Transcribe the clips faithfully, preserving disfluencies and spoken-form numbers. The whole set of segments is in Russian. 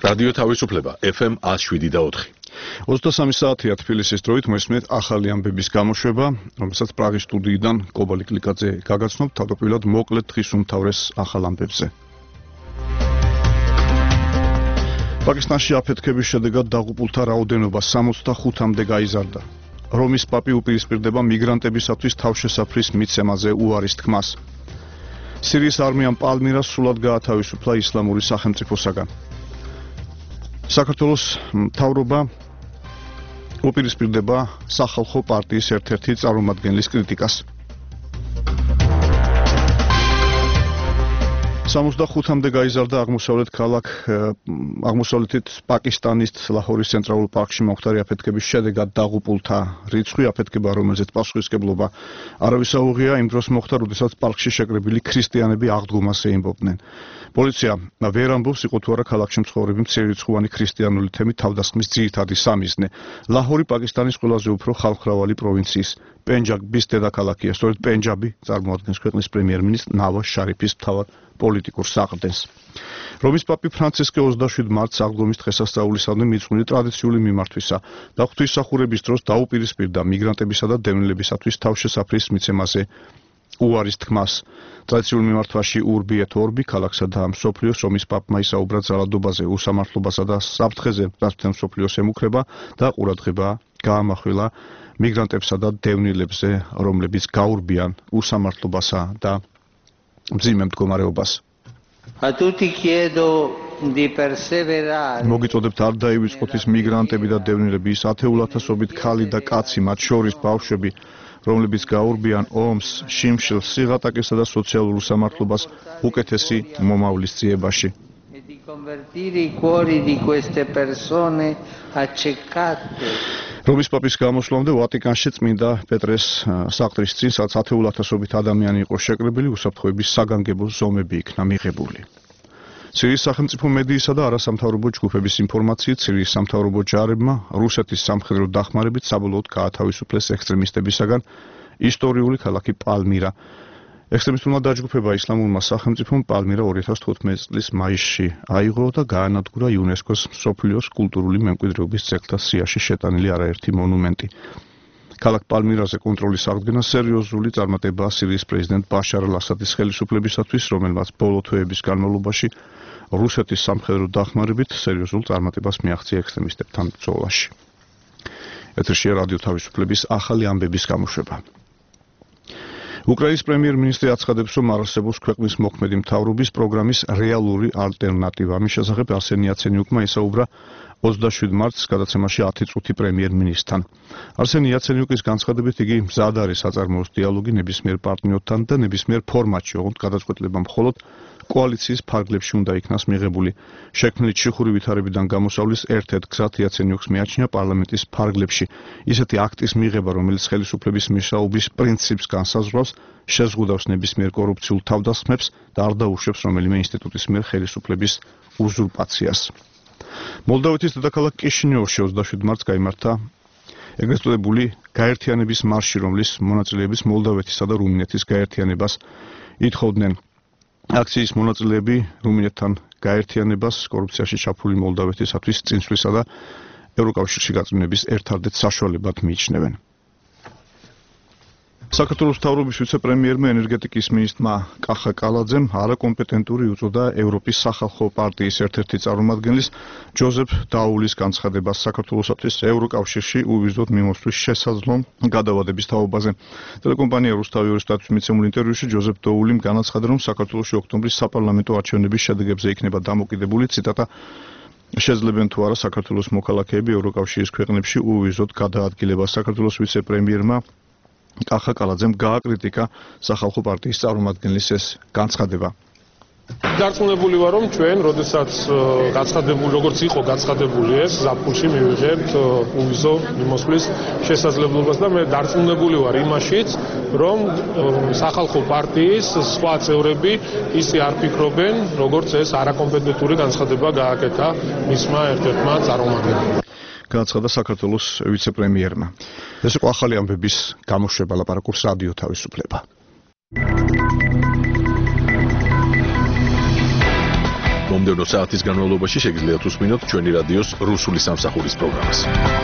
რადიო თავისუფლება ეფ ემ one oh seven და four. ოცდასამი საათია თბილისის დროით მოისმენთ ახალი ამბების გამოშვება, რომელსაც პრაღის სტუდიიდან კობალი კლიკაძე გაგაცნობთ თავდაპირველად მოკლედ დღის უმთავრეს ახალ ამბებზე. პაკისტანში აფეთქების შედეგად დაღუპულთა რაოდენობა სამოცდახუთამდე გაიზარდა. რომის პაპი უპირისპირდება მიგრანტებისათვის თავშესაფრის მიცემაზე უარის თქმას. სირიის არმიამ პალმირას სრულად გაათავისუფლა ისლამური სახელმწიფოსაგან. საქართველოს მთავრობა უპირისპირდება სახალხო პარტიის ერთ-ერთი წარმომადგენლის კრიტიკას. სამოცდახუთამდე გაიზარდა აღმოსავლეთ ქალაქ აღმოსავლეთით პაკისტანის ლაჰორის ცენტრალურ პარკში მომხდარი აფეთქების შედეგად დაღუპულთა რიცხვი, აფეთქება, რომელზეც პასუხისმგებლობა არავის აუღია, იმ დროს მოხდა, როდესაც პარკში შეკრებილი ქრისტიანები აღდგომას ეიმბობდნენ. პოლიცია ვერ ამბობს, იყო თუ არა ქალაქში მცხოვრები მცირერიცხოვანი ქრისტიანული თემი თავდასხმის ძირითადი სამიზნე. ლაჰორი პაკისტანის ყველაზე უფრო ხალხმრავალი პროვინციის პენჯაბის დედაქალაქია. სწორედ პენჯაბი წარმოადგენს ქვეყნის პრემიერ-მინისტრ ნავაზ შარიფის მთავარ პოლიტიკურ საყრდენს. რომის პაპი ფრანცისკე ოცდაშვიდ მარტს აღდგომის დღესასწაულისადმი მიძღვნილი ტრადიციული მიმართვისა და ღვთისმსახურების დროს დაუპირისპირდა მიგრანტებისა და დევნილებისათვის თავშესაფრის მიცემაზე უარის თქმას. ტრადიციულ მიმართვაში ურბი et orbi ქალაქსა და მსოფლიოს რომის პაპმა ისაუბრა ძალადობაზე, უსამართლობასა და საფრთხეზე, რაც მთელ მსოფლიოს ემუქრება და ყურადღება გაამახვილა მიგრანტებსა და დევნილებზე, რომლებიც გაურბიან უსამართლობასა და მძიმე მდგომარეობას. მოგიწოდებთ არ დაივიწყოთ ის მიგრანტები და დევნილები, ის ათეულათასობით ქალი და კაცი, მათ შორის ბავშვები, რომლებიც გაურბიან ომს, შიმშილს, სიღატაკესა და სოციალურ უსამართლობას უკეთესი მომავლის ძიებაში. რომის პაპის გამოსვლამდე ვატიკანში წმინდა პეტრეს საყდრის წინ, სადაც ათეულათასობით ადამიანი იყო შეკრებილი, უსაფრთხოების საგანგებო ზომები იქნა მიღებული. სირიის სახელმწიფო მედიისა და არასამთავრობო ჯგუფების ინფორმაციით, სირიის სამთავრობო ჯარებმა რუსეთის სამხედრო დახმარებით საბოლოოდ გაათავისუფლეს ექსტრემისტებისაგან ისტორიული ქალაქი პალმირა. ექსტრემისტულმა დაჯგუფება ისლამურმა სახელმწიფომ პალმირა ორი ათას თხუთმეტი წლის მაისში აიღო და გაანადგურა იუნესკოს მსოფლიოს კულტურული მემკვიდრეობის ძეგლთა სიაში შეტანილი არაერთი მონუმენტი. ქალაქ პალმირაზე კონტროლის აღდგენა სერიოზული წარმატებაა სირიის პრეზიდენტ ბაშარ ალ-ასადის ხელისუფლებისათვის, რომელმაც ბოლო თვეების განმავლობაში რუსეთის სამხედრო დახმარებით სერიოზულ წარმატებას მიაღწია ექსტრემისტებთან ბრძოლაში. ეთერშია რადიო თავისუფლების ახალი ამბების გამოშვება. უკრაინის პრემიერ-მინისტრი აცხადებს, რომ არ არსებობს ქვეყნის მოქმედი მთავრობის პროგრამის რეალური ალტერნატივა. ამის შესახებ არსენი იაცენიუკმა ისაუბრა ოცდაშვიდ მარტს გადაცემაში ათი წუთი პრემიერ-მინისტრთან. არსენი იაცენიუკის განცხადებით, იგი მზად არის აწარმოოს დიალოგი ნებისმიერ პარტნიორთან და ნებისმიერ ფორმატში, ოღონდ გადაწყვეტილება მხოლოდ კოალიციის ფარგლებში უნდა იქნას მიღებული. შექმნილი ჩიხური ვითარებიდან გამოსავლის ერთ-ერთ გზად იაცენიუკს მიაჩნია პარლამენტის ფარგლებში ისეთი აქტის მიღება, რომელიც ხელისუფლების მუშაობის პრინციპს განსაზღვრავს, შეზღუდავს ნებისმიერ კორუფციულ თავდასხმებს და არ დაუშვებს რომელიმე ინსტიტუტის მიერ ხელისუფლების უზურპაციას. მოლდოვეთის დედაქალაქ კიშინიოვში ოცდაშვიდ მარტს გაიმართა ეგრეთ წოდებული გაერთიანების მარში, რომლის მონაწილეების მოლდოვეთისა და რუმინეთის გაერთიანებას ითხოვდნენ. აქციის მონაწილეები რუმინეთთან გაერთიანებას, კორუფციაში ჩაფლული მოლდოვეთისათვის წინსვლისა და ევროკავშირში გაწმენების ერთადერთ საშუალებად მიიჩნევენ. საქართველოს მთავრობის ვიცე-პრემიერმა ენერგეტიკის მინისტრმა კახა კალაძემ არაკომპეტენტური უწოდა ევროპის სახალხო პარტიის ერთ-ერთი წარმომადგენლის ჯოზეფ დაულის განცხადებას საქართველოსათვის ევროკავშირში უვიზოდ მიმოსვლის შესაძლო გადავადების თაობაზე. ტელეკომპანია რუსთავი სტატუსის მიცემულ ინტერვიუში ჯოზეფ დაულიმ განაცხადა, რომ საქართველოში ოქტომბრის საპარლამენტო არჩევნების შედეგებზე იქნება დამოკიდებული, ციტატა, შეძლებენ თუ არა საქართველოს მოქალაქეები ევროკავშირის ქვეყნებში უვიზოდ გადაადგილებას. საქართველოს ვიცე-პრემიერმა კახა კალაძემ გააკრიტიკა სახალხო პარტიის წარმომადგენლის ეს განცხადება. დარწმუნებული ვარ, რომ ჩვენ, როდესაც გაცხადებული, როგორც იყო გაცხადებული ეს ზაფხულში მივიღებთ უვიზო მიმოსვლის შესაძლებლობას და მე დარწმუნებული ვარ იმაშიც, რომ სახალხო პარტიის სხვა წევრები ისე არ ფიქრობენ, როგორც ეს არაკომპეტენტური განცხადება გააკეთა მისმა ერთ-ერთმა წარმომადგენელმა. განაცხადა საქართველოს ვიცე-პრემიერმა. ეს იყო ახალი ამბების გამოშვება, ლაპარაკობს რადიო თავისუფლება. მომდევნო საათის განმავლობაში შეგიძლიათ უსმინოთ ჩვენი რადიოს რუსული სამსახურის პროგრამას.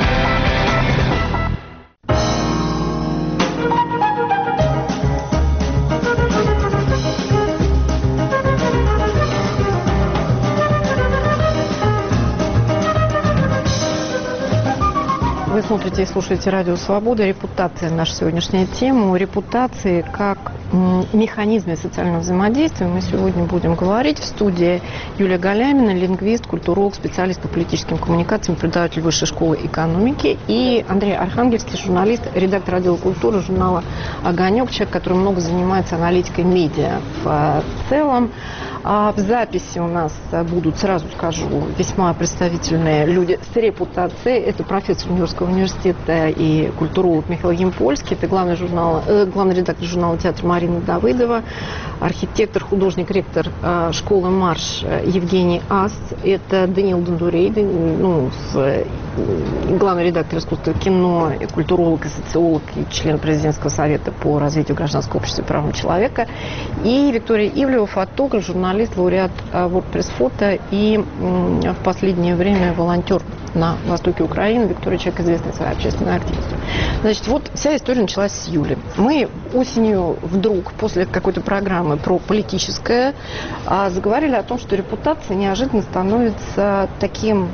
Вы смотрите и слушаете Радио Свобода. Репутация – наша сегодняшняя тема. Репутации как механизме социального взаимодействия мы сегодня будем говорить. В студии Юлия Галямина, лингвист, культуролог, специалист по политическим коммуникациям, преподаватель Высшей школы экономики. И Андрей Архангельский, журналист, редактор отдела культуры журнала «Огонек», человек, который много занимается аналитикой медиа в целом. А в записи у нас будут, сразу скажу, весьма представительные люди с репутацией. Это профессор Нью-Йоркского университета и культуролог Михаил Ямпольский. Это главный, журнал, э, главный редактор журнала «Театр» Марина Давыдова. Архитектор, художник, ректор э, школы «Марш» Евгений Ас. Это Даниил Дондурей, ну, с, главный редактор искусства кино, культуролог и социолог, и член президентского совета по развитию гражданского общества и правам человека. И Виктория Ивлева, фотограф, журналист, лауреат WordPress фото и в последнее время волонтер на востоке Украины. Виктория, человек известный своей общественной активностью. Значит, вот вся история началась с Юли. Мы осенью вдруг, после какой-то программы про политическое, заговорили о том, что репутация неожиданно становится таким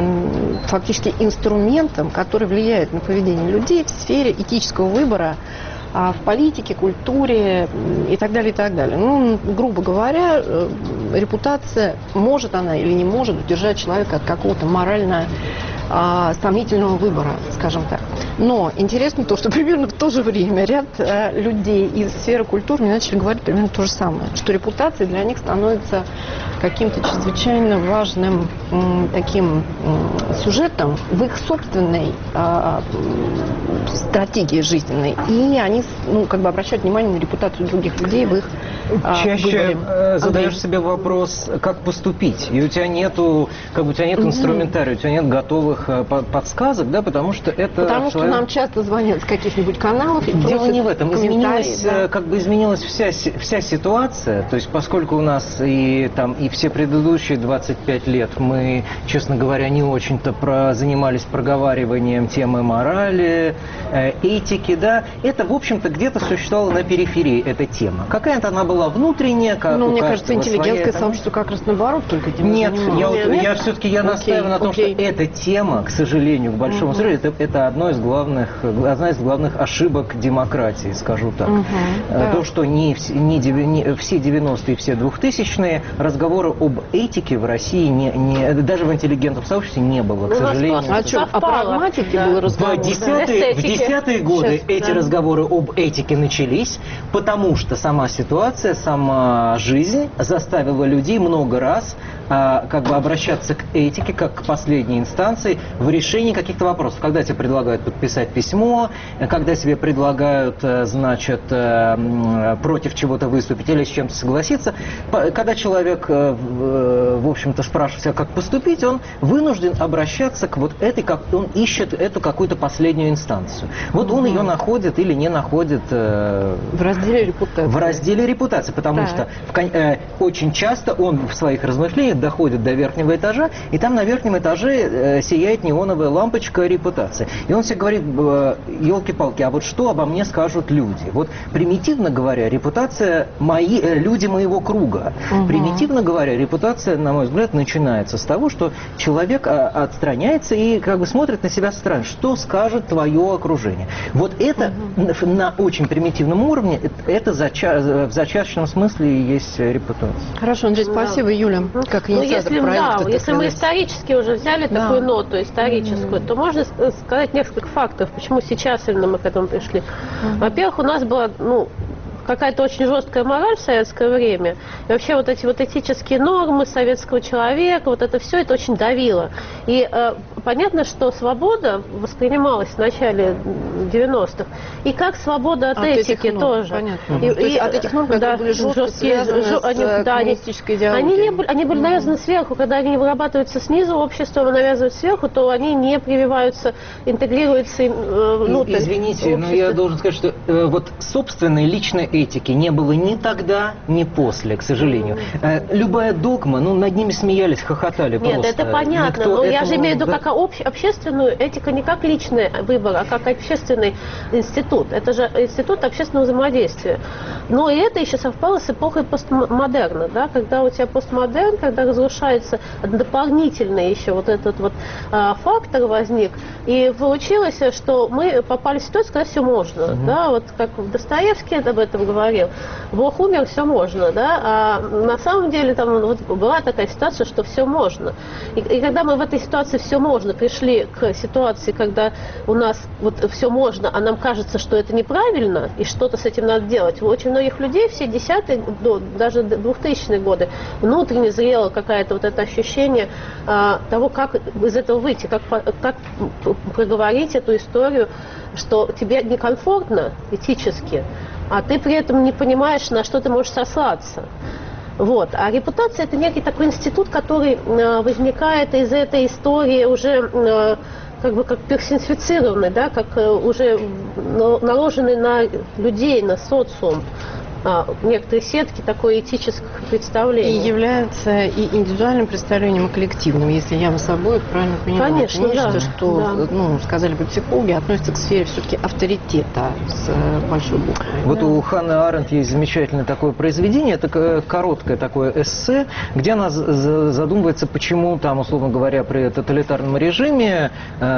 фактически инструментом, который влияет на поведение людей в сфере этического выбора, в политике, культуре и так далее, и так далее. Ну, грубо говоря, репутация, может она или не может удержать человека от какого-то морально а, сомнительного выбора, скажем так. Но интересно то, что примерно в то же время ряд а, людей из сферы культуры мне начали говорить примерно то же самое, что репутация для них становится каким-то чрезвычайно важным м, таким м, сюжетом в их собственной а, стратегии жизненной. И они, ну, как бы обращают внимание на репутацию других людей в их а, Чаще выборе. задаешь Андрей. себе вопрос, как поступить, и у тебя нету, как бы у тебя нет инструментария, у тебя нет готовых а, подсказок, да, потому что это Потому человек... что нам часто звонят с каких-нибудь каналов и Дело просят не в этом. Изменилась, да. как бы изменилась вся, вся ситуация. То есть, поскольку у нас и там и все предыдущие двадцать пять лет мы, честно говоря, не очень-то про, занимались проговариванием темы морали, э, этики, да, это, в общем-то, где-то существовало на периферии эта тема. Какая-то она была внутренняя, как Ну, у мне кажется, каждого интеллигентское своя, сообщество как раз наоборот только этим Нет, я, вот, Нет? я все-таки я Окей, настаиваю на том, окей. что эта тема, к сожалению, к большому сожалению, это, это одно из главных, одна из главных ошибок демократии, скажу так. Угу, То, да. что не, вс- не, деви- не все девяностые и все двухтысячные разговоры об этике в России, не, не, даже в интеллигентном сообществе не было, к У нас сожалению. просто А что, о совпало, прагматике да. был В разговор? десятые, в Эстетики. десятые годы Сейчас, эти да. разговоры об этике начались, потому что сама ситуация, сама жизнь заставила людей много раз а, как бы обращаться к этике как к последней инстанции в решении каких-то вопросов. Когда тебе предлагают подписать письмо, когда тебе предлагают, э, значит, э, м, против чего-то выступить или с чем-то согласиться, По- когда человек, э, в, э, в общем-то, спрашивает себя, как поступить, он вынужден обращаться к вот этой, как он ищет эту какую-то последнюю инстанцию. Вот он ее находит или не находит э, В разделе репутации. в разделе репутации, потому Так. что в кон- э, очень часто он в своих размышлениях доходит до верхнего этажа, и там на верхнем этаже э, сияет неоновая лампочка репутации. И он себе говорит, э, елки-палки, а вот что обо мне скажут люди? Вот примитивно говоря, репутация мои, э, люди моего круга. Угу. Примитивно говоря, репутация, на мой взгляд, начинается с того, что человек а, отстраняется и как бы смотрит на себя со стороны. Что скажет твое окружение? Вот это угу. на, на очень примитивном уровне, это, это зача- в зачаточном смысле и есть репутация. Хорошо, Андрей, спасибо. Да. Юля, как Ну, инициатор если, проекта. да, так если мы сказать. исторически уже взяли Да. такую ноту историческую, то можно с- сказать несколько фактов, почему сейчас именно мы к этому пришли. Во-первых, у нас была, ну, какая-то очень жесткая мораль в советское время. И вообще вот эти вот этические нормы советского человека, вот это все, это очень давило. И э, понятно, что свобода воспринималась в начале девяностых и как свобода от, От этики этих норм, тоже. понятно. И, То есть от этих норм, которые были жестко связаны жё- с, они, э, да, они- коммунистической идеологией. Они, не были, они были навязаны сверху, когда они вырабатываются снизу обществом и навязывают сверху, то они не прививаются, интегрируются э, внутрь. Извините, но общества. я должен сказать, что э, вот собственной личной этики не было ни тогда, ни после, к сожалению. Э, любая догма, ну, над ними смеялись, хохотали Нет, просто. это понятно, Никто но я же этому- имею в виду да. как обще- общественную этику, не как личный выбор, а как общественный институт. Это же институт общественного взаимодействия. Но и это еще совпало с эпохой постмодерна, да, когда у тебя постмодерн, когда разрушается дополнительный еще вот этот вот а, фактор возник, и получилось, что мы попали в ситуацию, когда все можно, uh-huh. да, вот как Достоевский об этом говорил, Бог умер, все можно, да, а на самом деле там вот была такая ситуация, что все можно. И, и когда мы в этой ситуации все можно пришли к ситуации, когда у нас вот все можно, а нам кажется, что это неправильно, и что-то с этим надо делать. У очень многих людей все десятые, даже двухтысячные годы внутренне зрело какое-то вот это ощущение а, того, как из этого выйти, как, как проговорить эту историю, что тебе некомфортно этически, а ты при этом не понимаешь, на что ты можешь сослаться. Вот. А репутация – это некий такой институт, который э, возникает из этой истории уже э, как бы как персонифицированный, да, как э, уже наложенный на людей, на социум. А, некоторые сетки такое этическое представление. И является и индивидуальным представлением, и коллективным, если я с собой правильно понимаю. Конечно, нечто, да. что, Да. ну, сказали бы психологи, относится к сфере все-таки авторитета с большой буквы. Вот Да. у Ханны Аренд есть замечательное такое произведение, это короткое такое эссе, где она задумывается, почему там, условно говоря, при тоталитарном режиме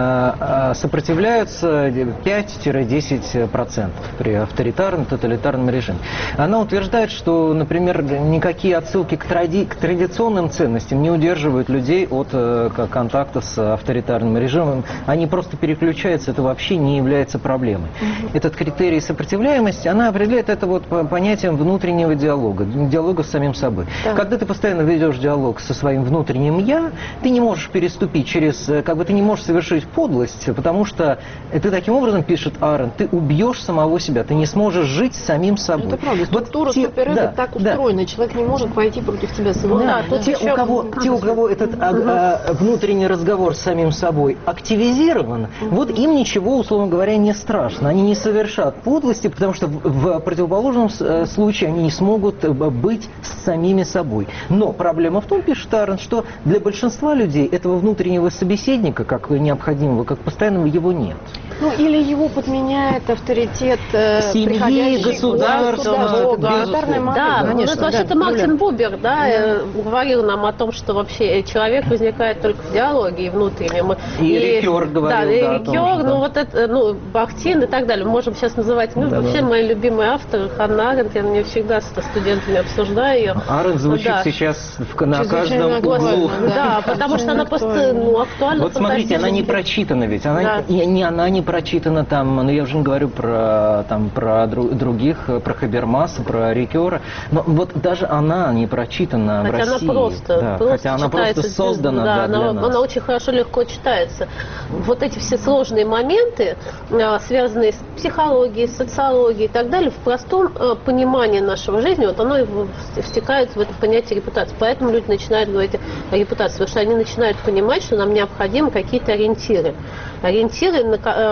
э, сопротивляются пять-десять процентов при авторитарном тоталитарном режиме. Она утверждает, что, например, никакие отсылки к, тради... к традиционным ценностям не удерживают людей от э, контакта с авторитарным режимом. Они просто переключаются, это вообще не является проблемой. Mm-hmm. Этот критерий сопротивляемости, она определяет это вот понятием внутреннего диалога, диалога с самим собой. Да. Когда ты постоянно ведешь диалог со своим внутренним «я», ты не можешь переступить через, как бы ты не можешь совершить подлость, потому что ты таким образом, пишет Аренд, ты убьешь самого себя, ты не сможешь жить самим собой. Это правда. Структура вот суперэго да, так устроена, да. Человек не может пойти против тебя самого. Да, да. Те, у кого, те, у кого этот а, а, внутренний разговор с самим собой активизирован, угу. вот им ничего, условно говоря, не страшно. Они не совершат подлости, потому что в, в противоположном случае они не смогут быть с самими собой. Но проблема в том, пишет Аренд, что для большинства людей этого внутреннего собеседника, как необходимого, как постоянного, его нет. Ну, или его подменяет авторитет э, семьи, государства, безусловно. Да, конечно, ну, вообще-то да, Мартин Бубер, да, да. говорил нам о том, что вообще человек возникает только в диалоге и внутреннем. И, и Рикер говорил, да, и да, Рикер, том, ну да. вот это, ну, Бахтин и так далее. Мы можем сейчас называть, ну, да, вообще да. мои любимые авторы, Ханна Аренд, я на нее всегда с студентами обсуждаю ее. Аренд звучит да. сейчас в, на каждом углу. Да, да, потому что она просто, ну, актуальна. Вот смотрите, она не прочитана ведь, она да. не, не она не прочитана там, ну я уже не говорю про там про других, про Хабермаса, про Рикера, но вот даже она не прочитана хотя в России. Она просто, да, просто хотя она просто создана да, да, она, для нас. Она очень хорошо, легко читается. Вот эти все сложные моменты, связанные с психологией, социологией и так далее, в простом понимании нашего жизни, вот оно втекает в это понятие репутации. Поэтому люди начинают говорить о репутации, потому что они начинают понимать, что нам необходимы какие-то ориентиры. Ориентиры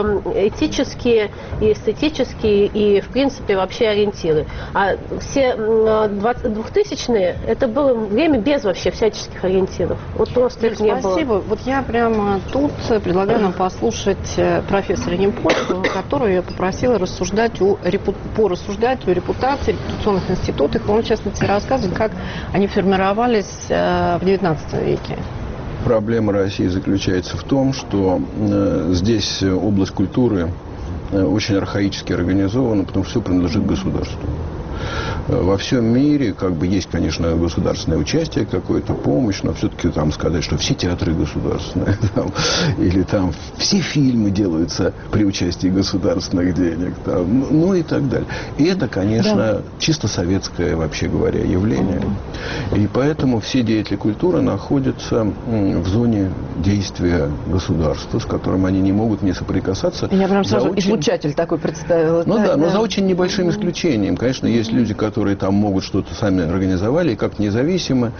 этические и эстетические, и, в принципе, вообще ориентиры. А все двухтысячные, это было время без вообще всяческих ориентиров. Вот просто их не было. Спасибо. Вот я прямо тут предлагаю нам послушать профессора Немпольского, которую я попросила рассуждать о, репу... порассуждать о репутации, репутационных институтах. Он, в частности, рассказывает, как они формировались в девятнадцатом веке. Проблема России заключается в том, что э, здесь область культуры э, очень архаически организована, потому что все принадлежит государству. Во всем мире как бы есть, конечно, государственное участие, какое-то помощь, но все-таки там сказать, что все театры государственные, там, или там все фильмы делаются при участии государственных денег, там, ну и так далее. И это, конечно, да. чисто советское, вообще говоря, явление. И поэтому все деятели культуры находятся в зоне действия государства, с которым они не могут не соприкасаться. Я прям сразу очень... излучатель такой представила. Ну да, да, но да. за очень небольшим исключением. Конечно, есть люди, люди, которые там могут что-то сами организовали, как независимо,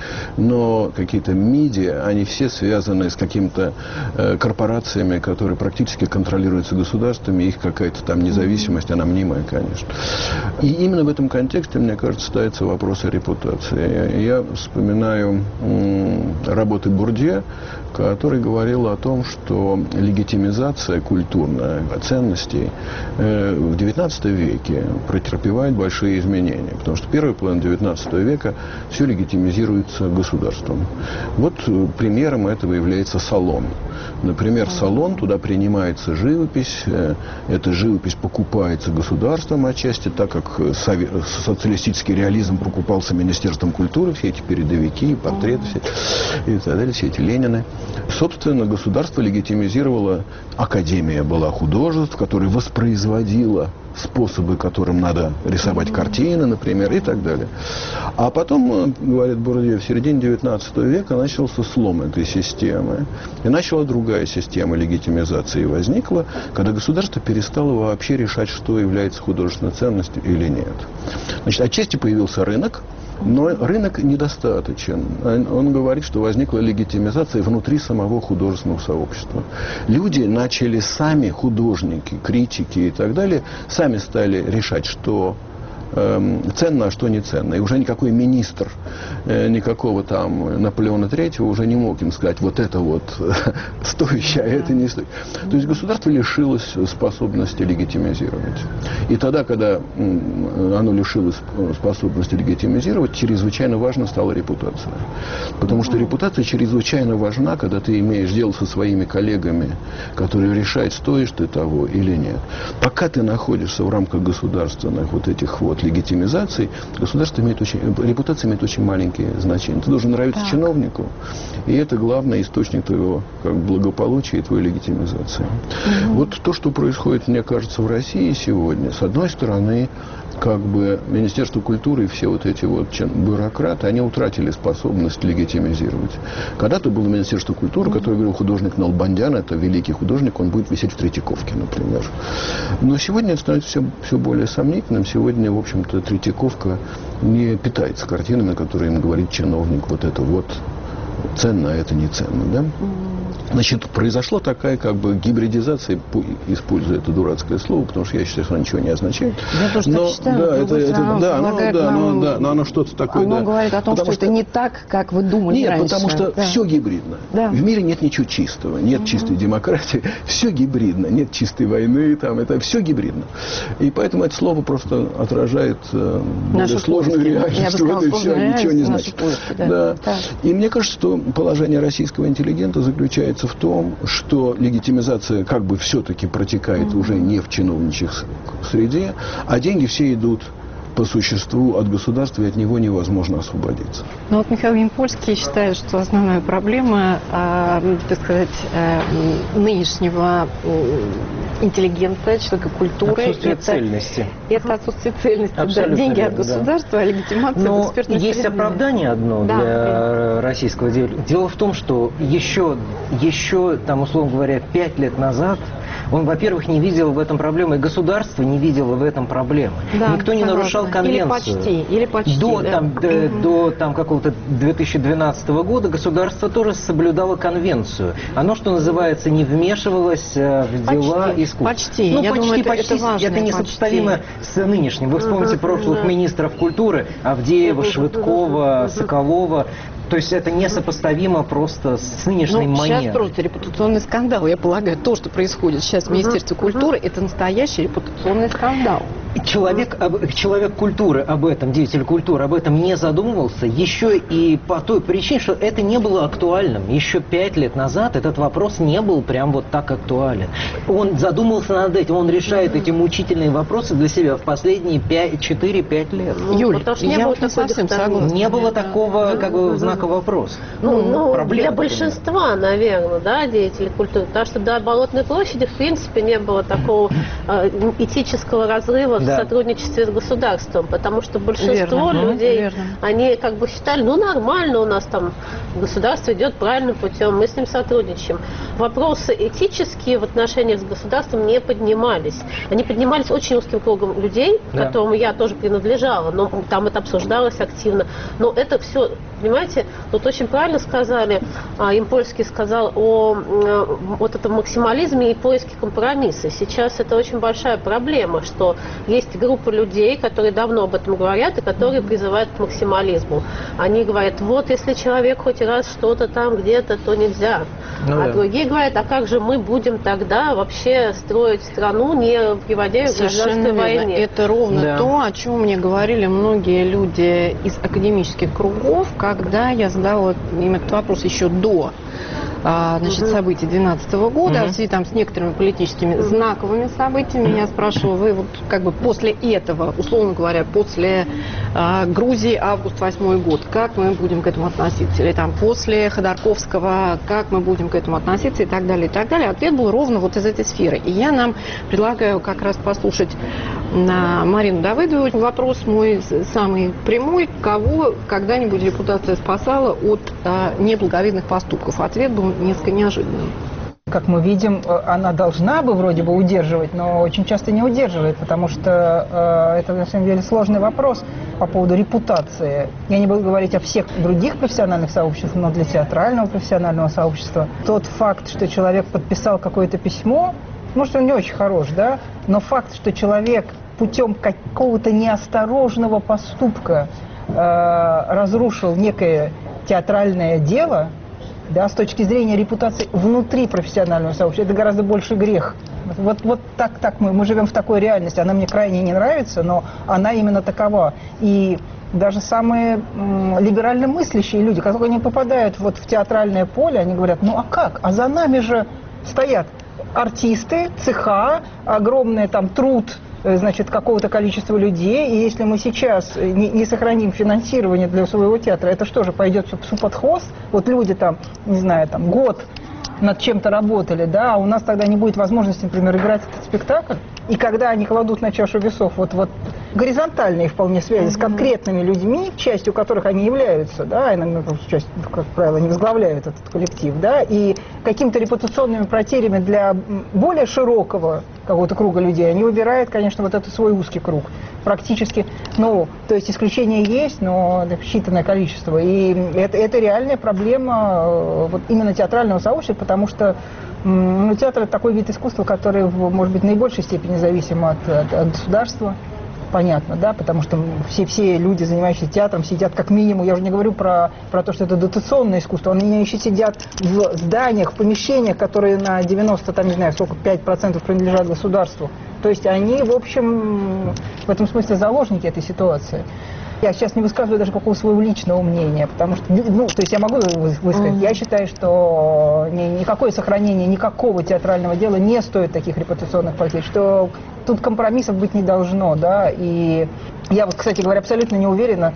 но какие-то медиа, они все связаны с какими-то э, корпорациями, которые практически контролируются государствами, их какая-то там независимость, она мнимая, конечно. И именно в этом контексте, мне кажется, ставится вопрос о репутации. Я вспоминаю м, работы Бурдье, который говорил о том, что легитимизация культурная ценностей э, в девятнадцатом веке претерпевает большие изменения. Потому что первая половина девятнадцатого века все легитимизируется государством. Вот э, примером этого является салон. Например, салон, туда принимается живопись, э, эта живопись покупается государством отчасти, так как сови- социалистический реализм покупался Министерством культуры, все эти передовики, портреты все, и так далее, все эти Ленины. Собственно, государство легитимизировало, академия была художеств, которая воспроизводила способы, которым надо рисовать картины, например, и так далее. А потом, говорит Бурдье, в середине девятнадцатого века начался слом этой системы. И начала другая система легитимизации возникла, когда государство перестало вообще решать, что является художественной ценностью или нет. Значит, отчасти появился рынок, но рынок недостаточен. Он говорит, что возникла легитимизация внутри самого художественного сообщества. Люди начали сами, художники, критики и так далее, сами стали решать, что э, ценно, а что не ценно. И уже никакой министр, э, никакого там Наполеона третьего уже не мог им сказать, вот это вот стоящее, а это не стоит. То есть государство лишилось способности легитимизировать. И тогда, когда оно лишилось способности легитимизировать, чрезвычайно важно стала репутация. Потому что репутация чрезвычайно важна, когда ты имеешь дело со своими коллегами, которые решают, стоишь ты того или нет. Пока ты находишься в рамках государственных вот этих вот легитимизаций, государство имеет очень, репутация имеет очень маленькие значения. Ты должен нравиться так. чиновнику, и это главный источник твоего как, благополучия и твоей легитимизации. Угу. Вот то, что происходит, мне кажется, в России сегодня, с одной стороны, как бы Министерство культуры и все вот эти вот бюрократы, они утратили способность легитимизировать. Когда-то было Министерство культуры, которое говорил художник Налбандян, это великий художник, он будет висеть в Третьяковке, например. Но сегодня это становится все, все более сомнительным. Сегодня, в общем-то, Третьяковка не питается картинами, которые им говорит чиновник, вот это вот ценно, а это не ценно, да? Значит, произошла такая как бы гибридизация, используя это дурацкое слово, потому что я считаю, что оно ничего не означает. Я тоже но, так считаю, да, это, это, да, ну, да, нам... ну, да, но оно что-то такое. Оно да. говорит о том, потому что, что это не так, как вы думали нет, раньше. потому что да. все гибридно. Да. В мире нет ничего чистого, нет угу. чистой демократии, все гибридно, нет чистой войны, там, это все гибридно. И поэтому это слово просто отражает э, более сложную реальность, что это все ничего не значит. Поиски, да. Да. Да. И мне кажется, что положение российского интеллигента заключается в том, что легитимизация как бы все-таки протекает mm-hmm. уже не в чиновничьих среде, а деньги все идут по существу от государства, и от него невозможно освободиться. Ну вот Михаил Ямпольский считает, что основная проблема, э, так сказать, э, нынешнего э, интеллигента, человека культуры, отсутствие это, цельности. Это отсутствие цельности. Да, деньги верно, от государства, да. а легитимация Но в экспертной есть среде. оправдание одно да, для да. российского дела. Дело в том, что еще, еще там, условно говоря, пять лет назад он, во-первых, не видел в этом проблемы, и государство не видело в этом проблемы. Да, согласна. Никто не нарушал конвенцию. Или почти, или почти. До, да. там, угу. до, до там, какого-то две тысячи двенадцатого года государство тоже соблюдало конвенцию. Оно, что называется, не вмешивалось э, в дела почти, искусства. Почти. Ну, Я почти, думаю, это, почти. Это, важно, это несопоставимо почти. с нынешним. Вы вспомните угу, прошлых да. министров культуры Авдеева, Швыдкова, Соколова. То есть это несопоставимо просто с нынешней ну, манерой. Сейчас просто репутационный скандал. Я полагаю, то, что происходит сейчас в Министерстве культуры, это настоящий репутационный скандал. Человек, человек культуры об этом, деятель культуры об этом не задумывался, еще и по той причине, что это не было актуальным. Еще пять лет назад этот вопрос не был прям вот так актуален. Он задумался над этим, он решает эти мучительные вопросы для себя в последние четыре-пять лет. Юль, потому что не я было не совсем согласна. Не было такого, как бы, знака вопроса. Ну, ну проблема, для большинства, наверное, да, деятелей культуры. Потому что до Болотной площади, в принципе, не было такого э, этического разрыва в Да. сотрудничестве с государством, потому что большинство Верно, людей, верно. они как бы считали, ну нормально у нас там государство идет правильным путем, мы с ним сотрудничаем. Вопросы этические в отношениях с государством не поднимались. Они поднимались очень узким кругом людей, к Да. которому я тоже принадлежала, но там это обсуждалось активно. Но это все, понимаете, тут очень правильно сказали, а, Импольский сказал о э, вот этом максимализме и поиске компромисса. Сейчас это очень большая проблема, что есть группа людей, которые давно об этом говорят и которые призывают к максимализму. Они говорят, вот если человек хоть раз что-то там где-то, то нельзя. Ну а да. другие говорят, а как же мы будем тогда вообще строить страну, не приводя ее к Совершенно гражданской верно. войне? Это ровно Да. то, о чем мне говорили многие люди из академических кругов, когда я задала им этот вопрос еще до а, значит, событий две тысячи двенадцатого года, Мгм. в связи там с некоторыми политическими знаковыми событиями. Я спрашивала, вы вот как бы после этого, условно говоря, после а, Грузии август восьмой год, как мы будем к этому относиться? Или там после Ходорковского, как мы будем к этому относиться и так далее, и так далее. Ответ был ровно вот из этой сферы. И я нам предлагаю как раз послушать на Марину Давыдову. Вопрос мой с- самый прямой. Кого когда-нибудь репутация спасала от а, неблаговидных поступков? Ответ был несколько неожиданным. Как мы видим, э, она должна бы вроде бы удерживать, но очень часто не удерживает, потому что э, это на самом деле сложный вопрос по поводу репутации. Я не буду говорить о всех других профессиональных сообществах, но для театрального профессионального сообщества тот факт, что человек подписал какое-то письмо, может, он не очень хорош, да, но факт, что человек путем какого-то неосторожного поступка э, разрушил некое театральное дело, да, с точки зрения репутации внутри профессионального сообщества, это гораздо больше грех. Вот, вот так, так мы, мы живем в такой реальности. Она мне крайне не нравится, но она именно такова. И даже самые м, либерально мыслящие люди, как только они попадают вот в театральное поле, они говорят, ну а как? А за нами же стоят артисты, цеха, огромный там труд, э, значит, какого-то количества людей, и если мы сейчас не, не сохраним финансирование для своего театра, это что же, пойдет все псу под хвост? Вот люди там, не знаю, там год над чем-то работали, да, а у нас тогда не будет возможности, например, играть этот спектакль, и когда они кладут на чашу весов вот, вот горизонтальные вполне связи с конкретными людьми, частью которых они являются, да, иногда, часть, как правило, не возглавляют этот коллектив, да, и какими-то репутационными потерями для более широкого какого-то круга людей, они выбирают, конечно, вот этот свой узкий круг. Практически, ну, то есть исключения есть, но считанное количество. И это, это реальная проблема э, вот именно театрального сообщества, потому что м, ну, театр – это такой вид искусства, который, в, может быть, в наибольшей степени зависим от, от, от государства. Понятно, да, потому что все, все люди, занимающиеся театром, сидят как минимум, я уже не говорю про, про то, что это дотационное искусство, они еще сидят в зданиях, в помещениях, которые на девяносто, там, не знаю, сколько, пять процентов принадлежат государству. То есть они, в общем, в этом смысле заложники этой ситуации. Я сейчас не высказываю даже какого своего личного мнения, потому что, ну, то есть я могу его высказать. Mm-hmm. Я считаю, что ни, никакое сохранение никакого театрального дела не стоит таких репутационных потерь, что тут компромиссов быть не должно, да, и я вот, кстати говоря, абсолютно не уверена,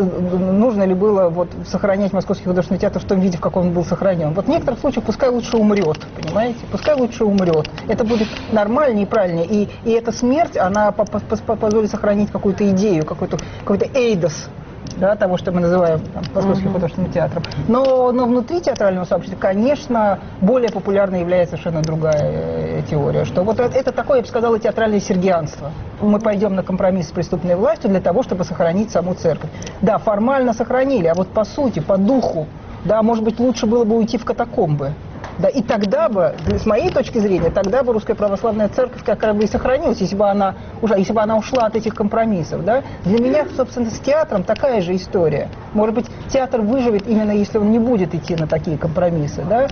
нужно ли было вот сохранять Московский художественный театр в том виде, в каком он был сохранен. Вот в некоторых случаях пускай лучше умрет, понимаете, пускай лучше умрет. Это будет нормальнее и правильнее, и, и эта смерть, она позволит сохранить какую-то идею, какой-то какой-то эйдос, да, того, что мы называем там, Московским mm-hmm. художественным театром. Но, но внутри театрального сообщества, конечно, более популярной является совершенно другая э, теория, что вот это, это такое, я бы сказала, театральное сергианство. Мы пойдем на компромисс с преступной властью для того, чтобы сохранить саму церковь. Да, формально сохранили, а вот по сути, по духу, да, может быть, лучше было бы уйти в катакомбы. Да, и тогда бы, с моей точки зрения, тогда бы Русская Православная Церковь как бы и сохранилась, если бы она ушла, если бы она ушла от этих компромиссов. Да? Для меня, собственно, с театром такая же история. Может быть, театр выживет именно если он не будет идти на такие компромиссы. Да?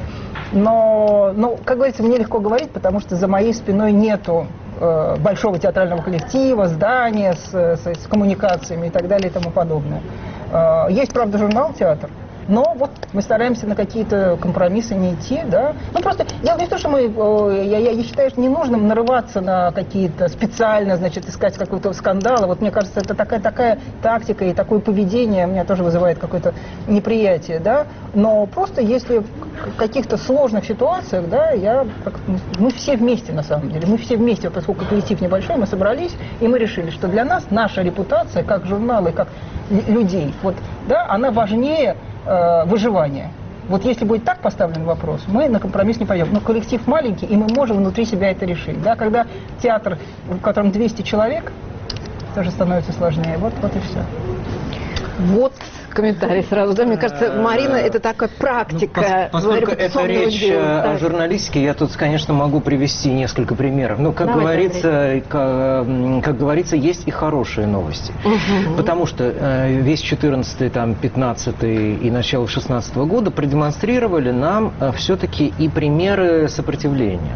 Но, ну, как говорится, мне легко говорить, потому что за моей спиной нету э, большого театрального коллектива, здания с, с, с коммуникациями и так далее и тому подобное. Э, есть, правда, журнал «Театр». Но вот мы стараемся на какие-то компромиссы не идти, да. Ну просто дело не в том, что мы, я, я считаю, что не нужно нарываться на какие-то специально, значит, искать какой-то скандал. Вот мне кажется, это такая, такая тактика и такое поведение меня тоже вызывает какое-то неприятие, да. Но просто если в каких-то сложных ситуациях, да, я, мы все вместе на самом деле, мы все вместе, поскольку коллектив небольшой, мы собрались и мы решили, что для нас наша репутация как журнала и как людей, вот, да, она важнее э, выживания. Вот если будет так поставлен вопрос, мы на компромисс не пойдем. Но коллектив маленький, и мы можем внутри себя это решить. Да? Когда театр, в котором двести человек, тоже становится сложнее. Вот, вот и все. Вот комментарий сразу, да? Мне кажется, Марина, это такая практика. Ну, поскольку это речь дела, о да. журналистике, я тут, конечно, могу привести несколько примеров. Ну, как говорится, как, как говорится, есть и хорошие новости. Угу. Потому что э, весь четырнадцатый, там, пятнадцатый и начало шестнадцатого года продемонстрировали нам э, все-таки и примеры сопротивления.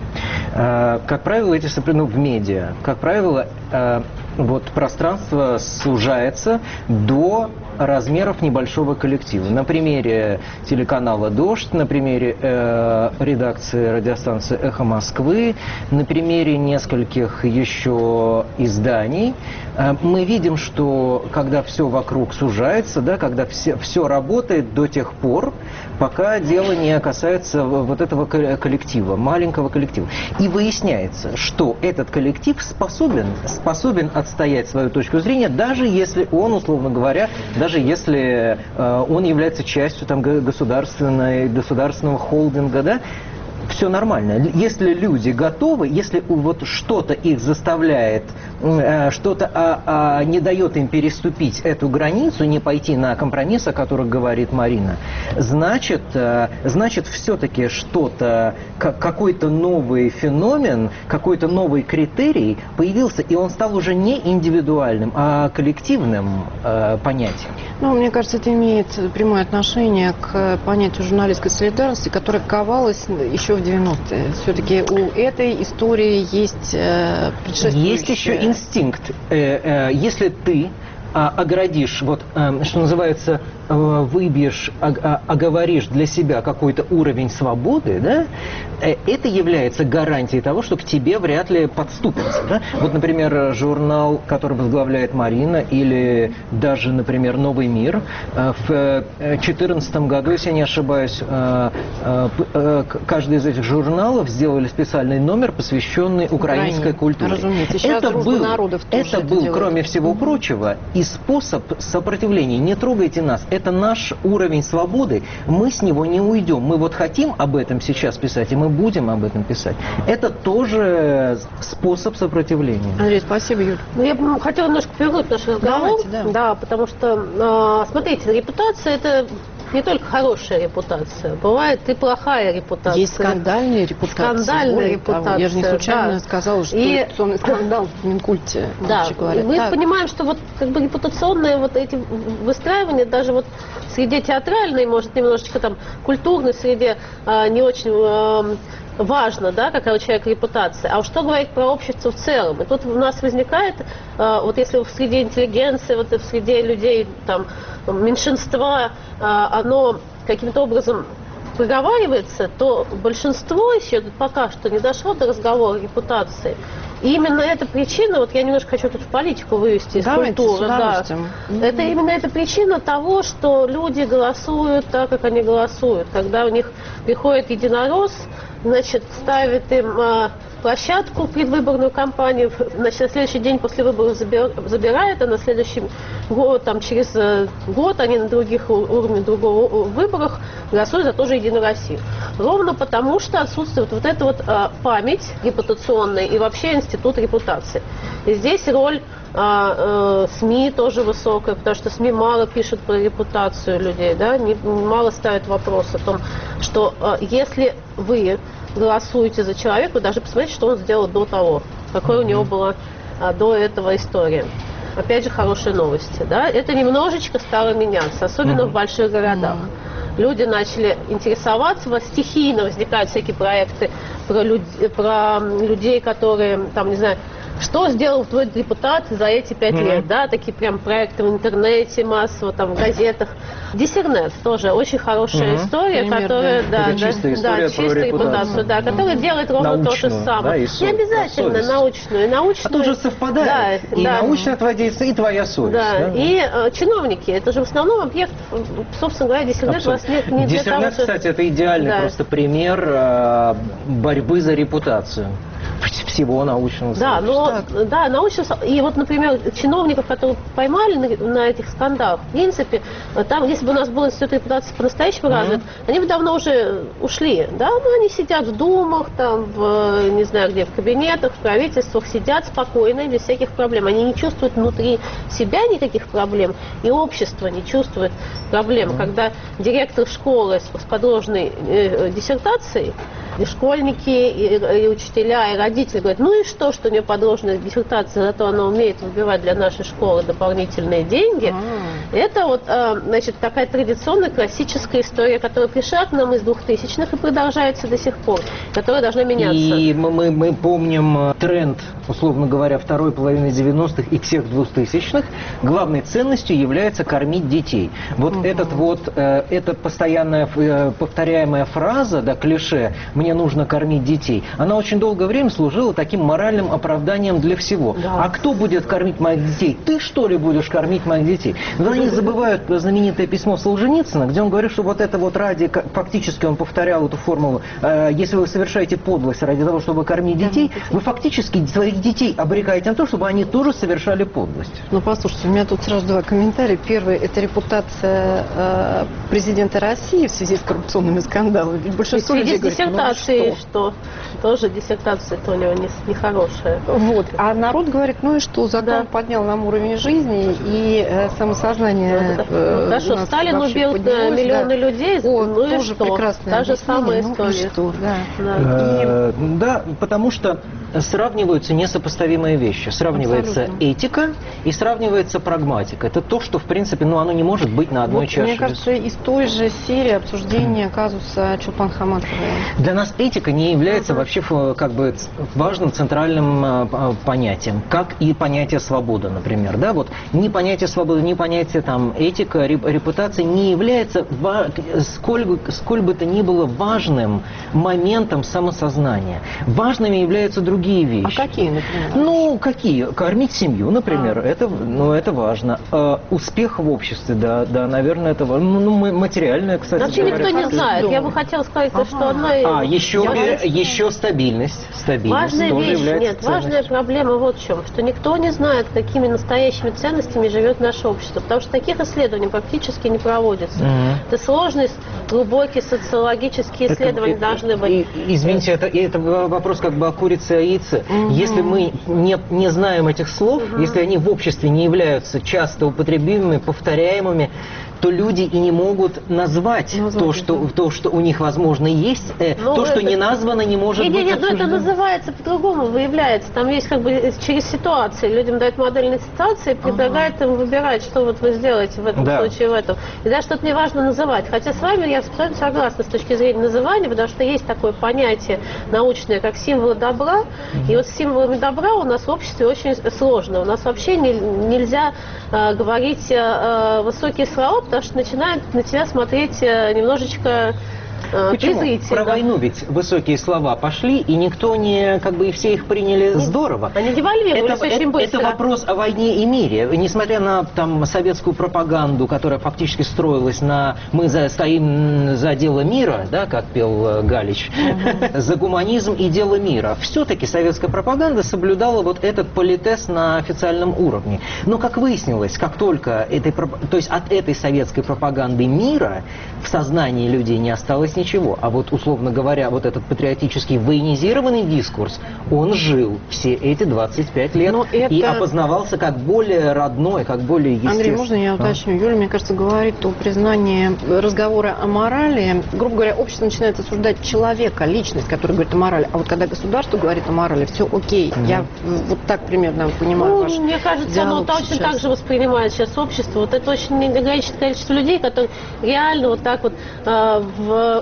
Э, как правило, эти сопротивления, ну, в медиа, как правило, э, вот пространство сужается до размеров небольшого коллектива. На примере телеканала «Дождь», на примере э, редакции радиостанции «Эхо Москвы», на примере нескольких еще изданий, э, мы видим, что когда все вокруг сужается, да, когда все, все работает до тех пор, пока дело не касается вот этого коллектива, маленького коллектива. И выясняется, что этот коллектив способен, способен отстоять свою точку зрения, даже если он, условно говоря, даже если э, он является частью там, государственной, государственного холдинга, да, все нормально. Если люди готовы, если вот что-то их заставляет, э, что-то а, а, не дает им переступить эту границу, не пойти на компромисс, о которых говорит Марина, значит, э, значит все-таки что-то, как, какой-то новый феномен, какой-то новый критерий появился, и он стал уже не индивидуальным, а коллективным э, понятием. Ну, мне кажется, это имеет прямое отношение к понятию журналистской солидарности, которая ковалась еще в девяностые. Все-таки у этой истории есть э, предшествующая. Есть еще инстинкт. Э, э, если ты а, оградишь, вот, э, что называется, э, выбьешь, а, оговоришь для себя какой-то уровень свободы, да, э, это является гарантией того, что к тебе вряд ли подступятся. Да? Вот, например, журнал, который возглавляет Марина, или даже, например, «Новый мир», э, в две тысячи четырнадцатом году, если я не ошибаюсь, э, э, э, каждый из этих журналов сделали специальный номер, посвященный украинской культуре. Разумеется. Сейчас это был, народов это это был делает. Кроме всего прочего, и способ сопротивления. Не трогайте нас. Это наш уровень свободы. Мы с него не уйдем. Мы вот хотим об этом сейчас писать, и мы будем об этом писать. Это тоже способ сопротивления. Андрей, спасибо, Юль. Ну, я бы хотела немножко повернуть наш разговор. Давайте, да. Да, потому что, смотрите, репутация – это не только хорошая репутация, бывает и плохая репутация. Есть скандальная репутация. Скандальная репутация. Я же не случайно да. сказала, что и... репутационный скандал в Минкульте. Да, говоря. мы так. понимаем, что вот как бы репутационные вот эти выстраивания, даже вот в среде театральной, может, немножечко там культурной среде а, не очень а, важно, да, какая у человека репутация. А что говорить про общество в целом? И тут у нас возникает, а, вот если в среде интеллигенции, вот в среде людей, там, меньшинства, а, оно каким-то образом проговаривается, то большинство еще пока что не дошло до разговора о репутации. И именно эта причина, вот я немножко хочу тут в политику вывести из Давайте, культуры. Да, mm-hmm. это именно эта причина того, что люди голосуют так, как они голосуют. Когда у них приходит единорос, значит, ставит им а, площадку, предвыборную кампанию, значит, на следующий день после выборов забирают, а на следующий год, там, через год они на других уровнях, другого выборах голосуют за тоже Единую Россию. Ровно потому, что отсутствует вот эта вот а, память репутационная и вообще институт репутации. И здесь роль а, э, СМИ тоже высокая, потому что СМИ мало пишут про репутацию людей, да, не, мало ставят вопрос о том, что а, если вы голосуете за человека, вы должны посмотреть, что он сделал до того, какой у него была а, до этого история. Опять же, хорошие новости, да, это немножечко стало меняться, особенно mm-hmm. в больших городах. Mm-hmm. Люди начали интересоваться, вот стихийно возникают всякие проекты про, люд... про людей, которые, там, не знаю, что сделал твой депутат за эти пять mm-hmm. лет, да, такие прям проекты в интернете массово, там, в газетах. Диссернет тоже очень хорошая mm-hmm. история, Пример, которая, да, да, да, чистая история, да, чистая репутацию, да, которая делает ровно научную, то же самое. Да, не обязательно совесть. научную, научную. А тут же совпадает да, и да. научное твое действие, и твоя совесть. Да, Да? и э, чиновники, это же в основном объект, собственно говоря, диссернет у вас нет не для того, Диссернет, что... кстати, это идеальный да. просто пример э, борьбы за репутацию всего научного Да, но, да, научного. И вот, например, чиновников, которые поймали на, на этих скандалах, в принципе, там, если бы у нас был институт репутации по-настоящему mm-hmm. развит, они бы давно уже ушли, да, но они сидят в думах, там, в, не знаю где, в кабинетах, в правительствах, сидят спокойно, без всяких проблем. Они не чувствуют внутри себя никаких проблем, и общество не чувствует проблем. Mm-hmm. Когда директор школы с, с подложной э, диссертацией, и школьники, и, и учителя, и родители говорят, ну и что, что у нее подложная диссертация, зато она умеет выбивать для нашей школы дополнительные деньги. А-а-а. Это вот, значит, такая традиционная классическая история, которая пришла к нам из двухтысячных и продолжается до сих пор, которая должна меняться. И мы, мы, мы помним тренд, условно говоря, второй половины девяностых и всех двухтысячных. Главной ценностью является кормить детей. Вот угу. этот вот, э, эта постоянная э, повторяемая фраза, да, клише «мне нужно кормить детей», она очень долгое время служила таким моральным оправданием для всего. Да. А кто будет кормить моих детей? Ты, что ли, будешь кормить моих детей? Но они забывают знаменитое письмо Солженицына, где он говорит, что вот это вот ради, фактически он повторял эту формулу, э, если вы совершаете подлость ради того, чтобы кормить детей, вы фактически своих детей обрекаете на то, чтобы они тоже совершали подлость. Ну, послушайте, у меня тут сразу два комментария. Первый – это репутация э, президента России в связи с коррупционными скандалами. Ведь большинство людей говорит, диссертации, что? что тоже диссертация-то у него не, не хорошая. Вот. А народ говорит, ну и что, закон да. поднял нам уровень жизни и э, самосознание. Ну, э, хорошо, Сталин убил миллионы да. людей, О, ну и тоже что? прекрасная Та же самая ну, история. Что? Да. Да. Э, да, потому что сравниваются несопоставимые вещи. Сравнивается Абсолютно. Этика и сравнивается прагматика. Это то, что, в принципе, ну, оно не может быть на одной вот, чаше. Мне кажется, из той же серии обсуждения казуса Чулпан Хаматовой. Для нас этика не является вообще как бы важным центральным понятием, как и понятие свобода, например. Да? Вот ни понятие свободы, ни понятие там, этика, репутация не является сколь, сколь бы то ни было важным моментом самосознания. Важными являются другие вещи. А какие, например? Ну, какие? Кормить семью, например, а. это, ну, это важно. А, успех в обществе, да, да, наверное, это важно. Ну, материальное, кстати. Вообще никто не знает. Я бы хотела сказать, ага. что одна... А, еще, еще стабильность. Стабильность важная тоже вещь, является нет, важная проблема вот в чем, что никто не знает, какими настоящими ценностями живет наше общество, потому что таких исследований практически не проводится. Mm-hmm. Это сложные, глубокие социологические исследования это, должны быть. И, извините, это, это вопрос как бы о курице и о яйце. Mm-hmm. Если мы не, не знаем этих слов, mm-hmm. если они в обществе не являются часто употребимыми, повторяемыми, то люди и не могут назвать ну, то, что, то, что у них, возможно, есть, э, то, что это... не названо, не может нет, быть нет, нет, но это называется по-другому, выявляется. Там есть как бы через ситуации. Людям дают модельные ситуации и предлагают ага. им выбирать, что вот вы сделаете в этом да. случае, в этом. И даже что-то не важно называть. Хотя с вами я абсолютно согласна с точки зрения называния, потому что есть такое понятие научное, как символы добра. Mm-hmm. И вот с символами добра у нас в обществе очень сложно. У нас вообще не, нельзя э, говорить э, высокие слова, потому что начинают на тебя смотреть э, немножечко Почему? Про войну ведь высокие слова пошли, и никто не, как бы, и все их приняли здорово. Они девальвировались это, очень это, быстро. Это вопрос о войне и мире. Несмотря на там советскую пропаганду, которая фактически строилась на «мы за, стоим за дело мира», да, как пел Галич, uh-huh. за гуманизм и дело мира, все-таки советская пропаганда соблюдала вот этот политез на официальном уровне. Но, как выяснилось, как только этой, то есть от этой советской пропаганды мира в сознании людей не осталось ничего. А вот, условно говоря, вот этот патриотический военизированный дискурс, он жил все эти двадцать пять лет это... и опознавался как более родной, как более естественный. Андрей, можно я уточню? А? Юля, мне кажется, говорит о признании разговора о морали. Грубо говоря, общество начинает осуждать человека, личность, которая говорит о морали. А вот когда государство говорит о морали, все окей. Mm-hmm. Я вот так примерно понимаю ну, ваш мне кажется, оно точно так же воспринимает сейчас общество. Вот это очень ограниченное количество людей, которые реально вот так вот э, в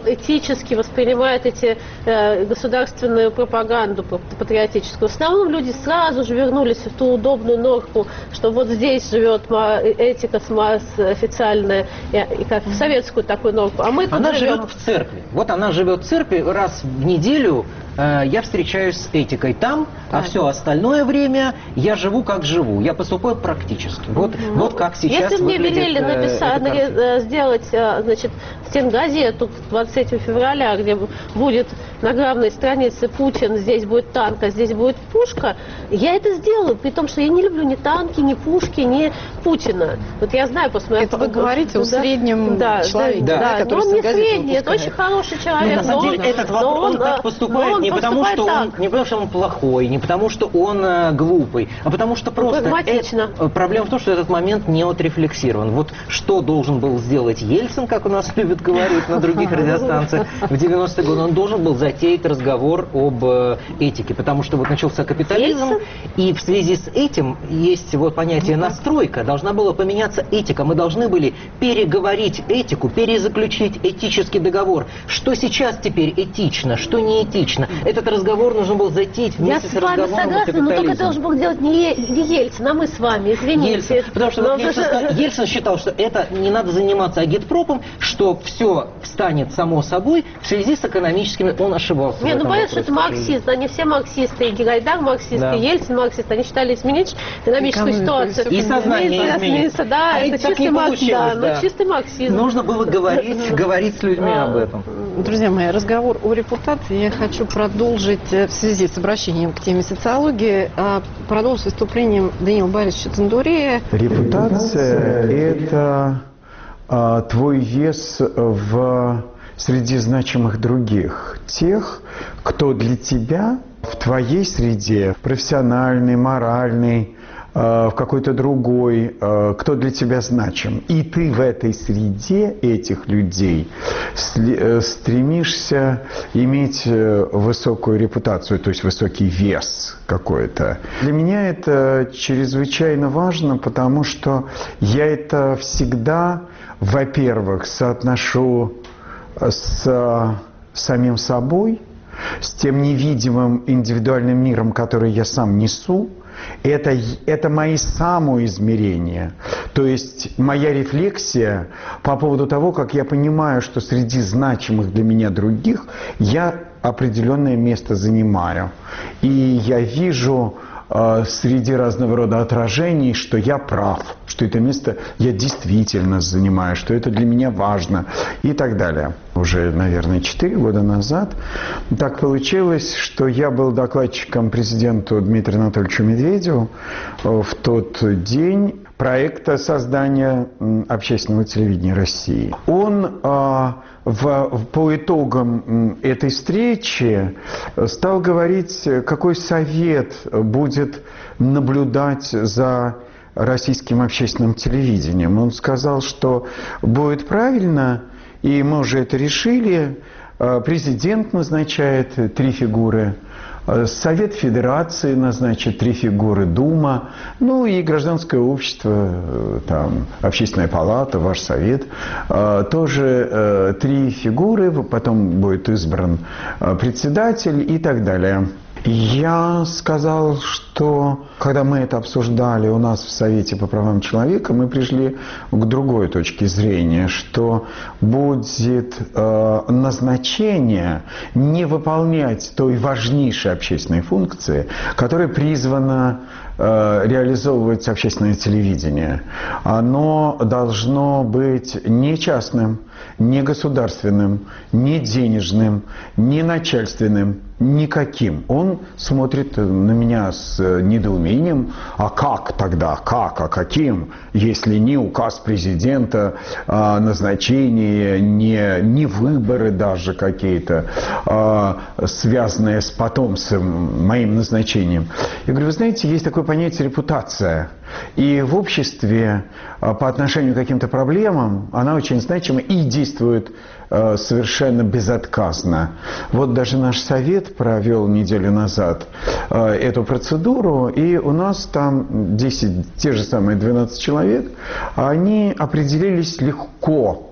этически воспринимает эти э, государственную пропаганду патриотическую. В основном люди сразу же вернулись в ту удобную норку, что вот здесь живет этика официальная, и как в советскую такую норку, а мы тут Она живем... живет в церкви. Вот она живет в церкви раз в неделю. э, Я встречаюсь с этикой там, а все остальное время я живу как живу. Я поступаю практически. Вот, Ну, вот как сейчас если мне выглядит, велели э, написать, эта картина. э, сделать, э, значит, стенгазету двадцать третьего февраля, где будет на главной странице Путин, здесь будет танк, а здесь будет пушка, я это сделаю, при том, что я не люблю ни танки, ни пушки, ни Путина. Вот я знаю, после моего... Это вы говорите о среднем да, человеке, да, да, да, который но он не стенгазету средний, это выпускает. очень хороший человек. Ну, на самом но деле, он- этот но вопрос, он, он, так э, поступает но не он потому, что он, поступает так. не потому, что он плохой, не потому, что он э, глупый, а потому что просто... Прагматично. э, проблема в том, что этот момент не отрефлексирован. Вот что должен был сделать Ельцин, как у нас любят говорить на других радиостанциях, в девяностые годы, он должен был затеять разговор об э, этике, потому что вот начался капитализм, Ельцин? и в связи с этим есть вот понятие настройка, должна была поменяться этика, мы должны были переговорить этику, перезаключить этический договор. Что сейчас теперь этично, что не этично? Этот разговор нужно было затеять Я вместе с с вами разговором о согласна, но только это капитализме. должен был делать не, Е- не Ельцин, а мы с вами, извините. Ельцин. Потому что Но вот Ельцин, даже- сказал- Ельцин считал, что это не надо заниматься агитпропом, что все встанет само собой в связи с экономическими... Он ошибался. Не, в ну этом понятно, что это вопросе. марксист, они все марксисты, и Гайдар марксист, Да. и Ельцин марксист, они считали изменить экономическую Экономику, ситуацию. и сознание Изменить, изменить. измениться, да, А это ведь так чистый не марксизм, получилось, да, да. ну, чистый марксизм. Нужно было говорить, говорить с людьми об этом. Друзья мои, разговор о репутации я хочу продолжить э, в связи с обращением к теме социологии, а, продолжить выступлением Даниила Борисовича Цендурия. Репутация – это а, твой вес в среди значимых других, тех, кто для тебя в твоей среде, профессиональной, моральной, в какой-то другой, кто для тебя значим. И ты в этой среде этих людей стремишься иметь высокую репутацию, то есть высокий вес какой-то. Для меня это чрезвычайно важно, потому что я это всегда, во-первых, соотношу с самим собой, с тем невидимым индивидуальным миром, который я сам несу. Это, это мои самоизмерения, то есть моя рефлексия по поводу того, как я понимаю, что среди значимых для меня других я определенное место занимаю. И я вижу э, среди разного рода отражений, что я прав, что это место я действительно занимаю, что это для меня важно и так далее. Уже, наверное, четыре года назад так получилось, что я был докладчиком президенту Дмитрию Анатольевичу Медведеву в тот день проекта создания общественного телевидения России. Он а, в, по итогам этой встречи стал говорить, какой совет будет наблюдать за российским общественным телевидением. Он сказал, что будет правильно, и мы уже это решили, президент назначает три фигуры, Совет Федерации назначит три фигуры, Дума, ну и гражданское общество, там, Общественная палата, ваш совет, тоже три фигуры, потом будет избран председатель и так далее. Я сказал, что когда мы это обсуждали у нас в Совете по правам человека, мы пришли к другой точке зрения, что будет э, назначение не выполнять той важнейшей общественной функции, которая призвана э, реализовывать общественное телевидение. Оно должно быть не частным, не государственным, не денежным, не начальственным, никаким. Он смотрит на меня с недоумением. А как тогда? Как? А каким? Если не указ президента, а назначение, не, не выборы даже какие-то, а связанные с потомством, моим назначением. Я говорю, вы знаете, есть такое понятие репутация. И в обществе по отношению к каким-то проблемам она очень значима и действует совершенно безотказно. Вот даже наш совет провел неделю назад эту процедуру, и у нас там десять, те же самые двенадцать человек, они определились легко.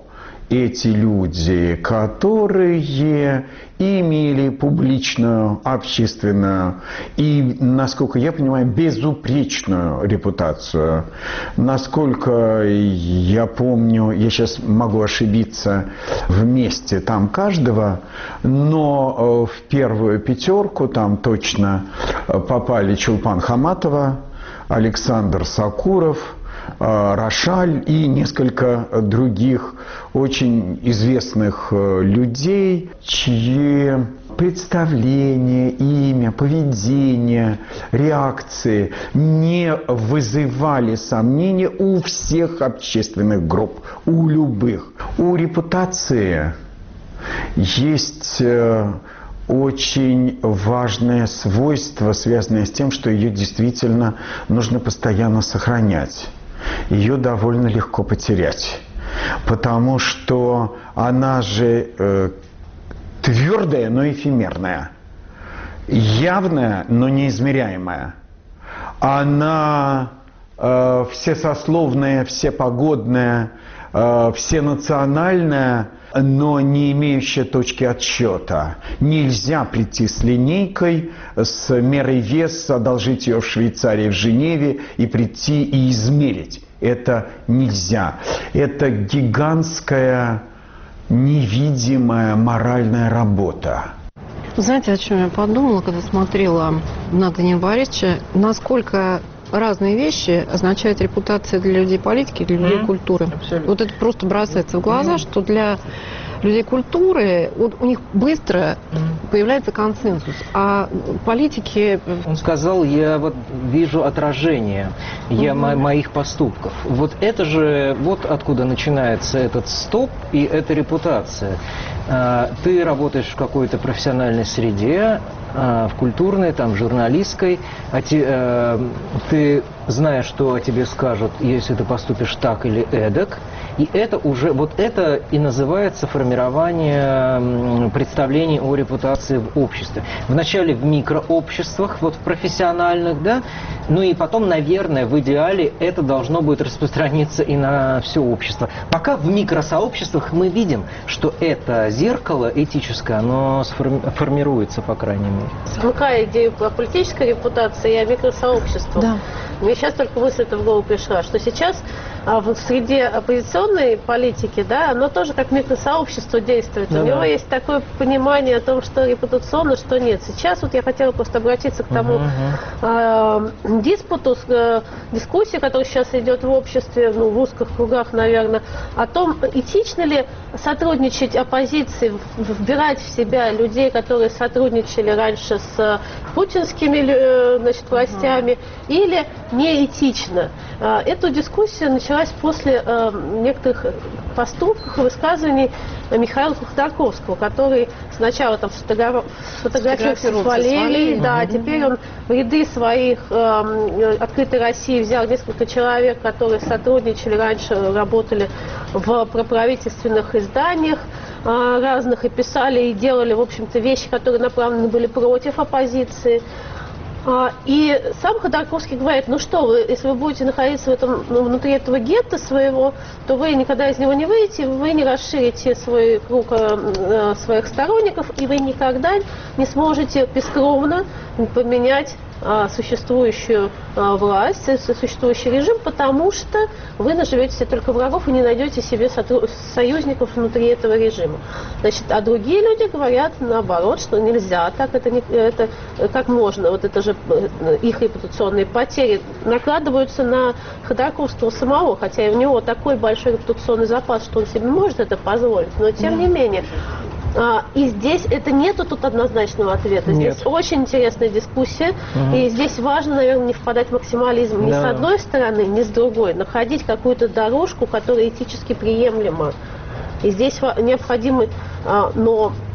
эти люди, которые имели публичную, общественную и, насколько я понимаю, безупречную репутацию. Насколько я помню, я сейчас могу ошибиться, вместе там каждого, но в первую пятерку там точно попали Чулпан Хаматова, Александр Сакуров, Рошаль и несколько других очень известных людей, чьи представления, имя, поведение, реакции не вызывали сомнения у всех общественных групп, у любых. У репутации есть очень важное свойство, связанное с тем, что ее действительно нужно постоянно сохранять. Ее довольно легко потерять, потому что она же э, твердая, но эфемерная, явная, но неизмеряемая. Она э, всесословная, всепогодная, э, всенациональная, но не имеющая точки отсчета. Нельзя прийти с линейкой, с мерой веса, одолжить ее в Швейцарии, в Женеве и прийти и измерить. Это нельзя. Это гигантская, невидимая моральная работа. Знаете, о чем я подумала, когда смотрела на Даниила Борисовича? Насколько разные вещи означают репутация для людей политики, для людей mm-hmm. культуры. Абсолютно. Вот это просто бросается в глаза, mm-hmm. что для людей культуры вот у них быстро mm-hmm. появляется консенсус, а политики... Он сказал, я вот вижу отражение я mm-hmm. мо- моих поступков. Вот это же, вот откуда начинается этот стоп и эта репутация. Ты работаешь в какой-то профессиональной среде, в культурной, там, журналистской, а те, э, ты знаешь, что о тебе скажут, если ты поступишь так или эдак, и это уже, вот это и называется формирование представлений о репутации в обществе. Вначале в микрообществах, вот в профессиональных, да, ну и потом, наверное, в идеале это должно будет распространиться и на все общество. Пока в микросообществах мы видим, что это зеркало этическое, оно формируется, по крайней мере. Смыкая идею о политической репутации и о микросообществах, да. Мне сейчас только мысль эта в голову пришла, что сейчас а, в среде оппозиционной политики, да, оно тоже как микросообщество действует. Да. У него есть такое понимание о том, что репутационно, что нет. Сейчас вот я хотела просто обратиться к тому uh-huh. э, диспуту, э, дискуссии, которая сейчас идет в обществе, ну, в узких кругах, наверное, о том, этично ли сотрудничать оппозиции, вбирать в себя людей, которые сотрудничали раньше с путинскими, значит, властями, uh-huh. или неэтично. Эту дискуссию началась после э, некоторых поступков и высказываний Михаила Ходорковского, который сначала там фотографировался с Валерией, да, угу. теперь он в ряды своих э, «Открытой России» взял несколько человек, которые сотрудничали раньше, работали в проправительственных изданиях э, разных и писали и делали, в общем-то, вещи, которые направлены были против оппозиции. И сам Ходорковский говорит, ну что вы, если вы будете находиться в этом, ну, внутри этого гетто своего, то вы никогда из него не выйдете, вы не расширите свой круг э, своих сторонников, и вы никогда не сможете бескровно поменять э, существующую э, власть, существующий режим, потому что вы наживете себе только врагов и не найдете себе сотру- союзников внутри этого режима. Значит, а другие люди говорят наоборот, что нельзя так, это, не, это как можно, вот это же их репутационные потери накладываются на Ходорковского самого, хотя у него такой большой репутационный запас, что он себе может это позволить, но тем mm. не менее. А, и здесь это нету тут однозначного ответа. Нет. Здесь очень интересная дискуссия, угу. и здесь важно, наверное, не впадать в максимализм ни да. с одной стороны, ни с другой, находить какую-то дорожку, которая этически приемлема. И здесь необходимы, а, но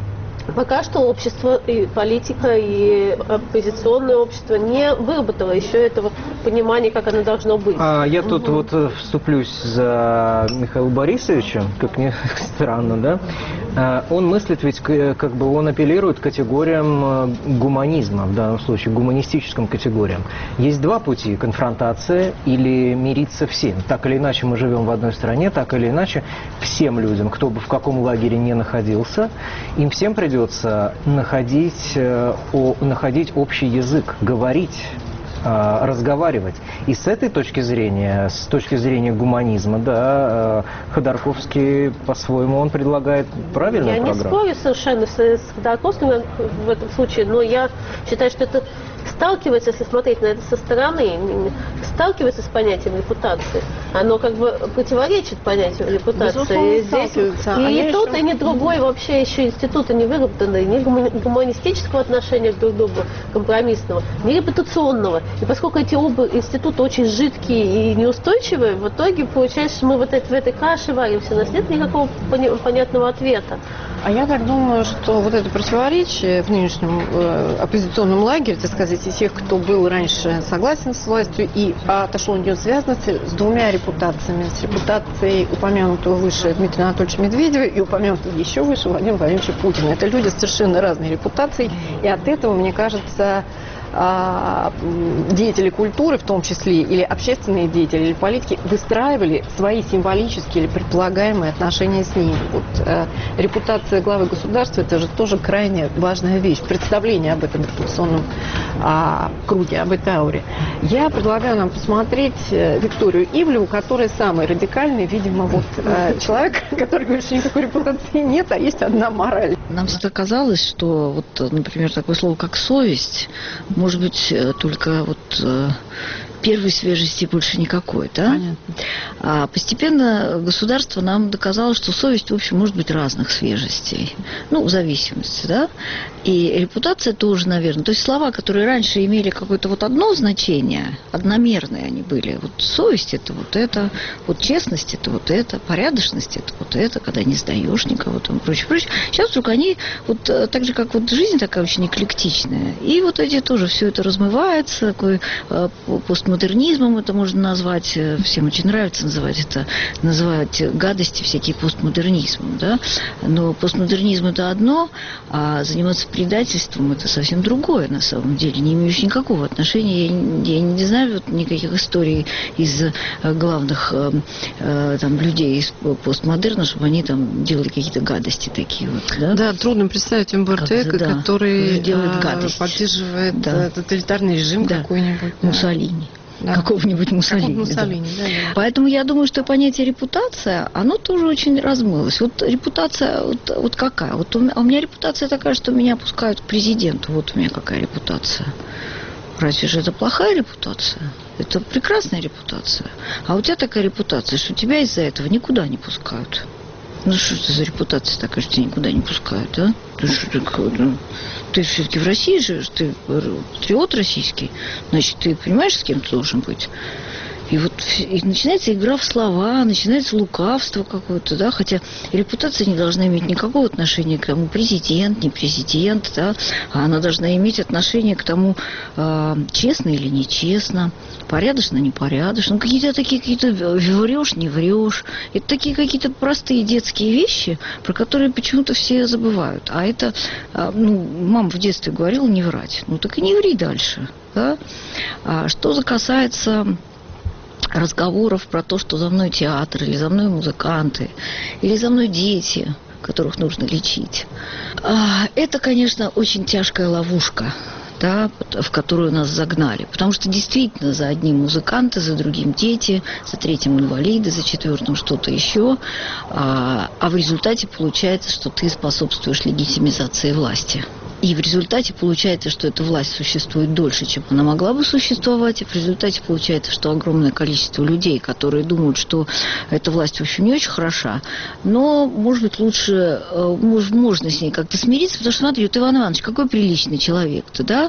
Пока что общество, и политика, и оппозиционное общество не выработало еще этого понимания, как оно должно быть. А я угу. тут вот вступлюсь за Михаила Борисовича, как ни странно, да? Он мыслит ведь, как бы он апеллирует к категориям гуманизма, в данном случае гуманистическим категориям. Есть два пути: конфронтация или мириться всем. Так или иначе мы живем в одной стране, так или иначе всем людям, кто бы в каком лагере не находился, им всем придется находить, о, находить общий язык, говорить, разговаривать. И с этой точки зрения, с точки зрения гуманизма, да, Ходорковский по-своему он предлагает правильную я программу. Я не спорю совершенно с, с Ходорковским в этом случае, но я считаю, что это сталкивается, если смотреть на это со стороны, сталкивается с понятием репутации. Оно как бы противоречит понятию репутации. И, здесь, и, и тот, еще... и ни другой вообще еще институты не выработаны, ни гуманистического отношения друг к другу, компромиссного, ни репутационного. И поскольку эти оба института очень жидкие и неустойчивые, в итоге получается, что мы вот это, в этой каше варимся, у нас нет никакого понятного ответа. А я так думаю, что вот это противоречие в нынешнем э, оппозиционном лагере, так сказать, и тех, кто был раньше согласен с властью и отошел от нее, связано с двумя репутациями. С репутацией упомянутого выше Дмитрия Анатольевича Медведева и упомянутого еще выше Владимира Владимировича Путина. Это люди с совершенно разной репутацией, и от этого, мне кажется, деятели культуры, в том числе, или общественные деятели, или политики, выстраивали свои символические или предполагаемые отношения с ними. Вот, э, репутация главы государства – это же тоже крайне важная вещь. Представление об этом репутационном э, круге, об этой ауре. Я предлагаю нам посмотреть э, Викторию Ивлеву, которая самый радикальный, видимо, вот, э, человек, который говорит, что никакой репутации нет, а есть одна мораль. Нам всегда казалось, что, вот, например, такое слово, как совесть, может быть, только вот э, первой свежести больше никакой, да? Понятно. А постепенно государство нам доказало, что совесть, в общем, может быть разных свежестей. Ну, в зависимости, да? И репутация тоже, наверное. То есть слова, которые раньше имели какое-то вот одно значение, одномерные они были. Вот совесть – это вот это, вот честность – это вот это, порядочность – это вот это, когда не сдаешь никого, там, прочее, прочее. Сейчас вдруг они, вот так же, как вот жизнь такая очень эклектичная, и вот эти тоже все это размывается, такой э, постмодернизмом это можно назвать, всем очень нравится называть это, называть гадости всякие постмодернизмом, да? Но постмодернизм – это одно, а заниматься предательством – это совсем другое, на самом деле, не имеющее никакого отношения. Я, я не знаю вот никаких историй из главных э, там, людей из постмодерна, чтобы они там делали какие-то гадости такие вот, да? Да, трудно представить Умберто Эко, да, который делает гадости. Поддерживает да. тоталитарный режим да. какой-нибудь. Да. Муссолини. Да. Какого-нибудь Муссолини. Муссолини да. Да, да. Поэтому я думаю, что понятие репутация, оно тоже очень размылось. Вот репутация вот, вот какая? Вот у меня, у меня репутация такая, что меня пускают к президенту. Вот у меня какая репутация. Разве же это плохая репутация? Это прекрасная репутация. А у тебя такая репутация, что тебя из-за этого никуда не пускают. Ну что это за репутация такая, что тебя никуда не пускают, да? Ты что такое? Да? Ты все-таки в России живешь, ты патриот российский, значит, ты понимаешь, с кем ты должен быть? И вот и начинается игра в слова, начинается лукавство какое-то, да, хотя репутация не должна иметь никакого отношения к тому, президент, не президент, да, а она должна иметь отношение к тому, э, честно или нечестно, порядочно, непорядочно, ну, какие-то такие, какие-то врешь, не врешь, это такие какие-то простые детские вещи, про которые почему-то все забывают, а это, э, ну, мама в детстве говорила не врать, ну, так и не ври дальше, да, а что касается разговоров про то, что за мной театр, или за мной музыканты, или за мной дети, которых нужно лечить. Это, конечно, очень тяжкая ловушка, да, в которую нас загнали. Потому что действительно за одним музыканты, за другим дети, за третьим инвалиды, за четвертым что-то еще. А, а в результате получается, что ты способствуешь легитимизации власти. И в результате получается, что эта власть существует дольше, чем она могла бы существовать. И в результате получается, что огромное количество людей, которые думают, что эта власть, в общем, не очень хороша, но, может быть, лучше, можно с ней как-то смириться, потому что, смотри, вот Иван Иванович, какой приличный человек-то, да?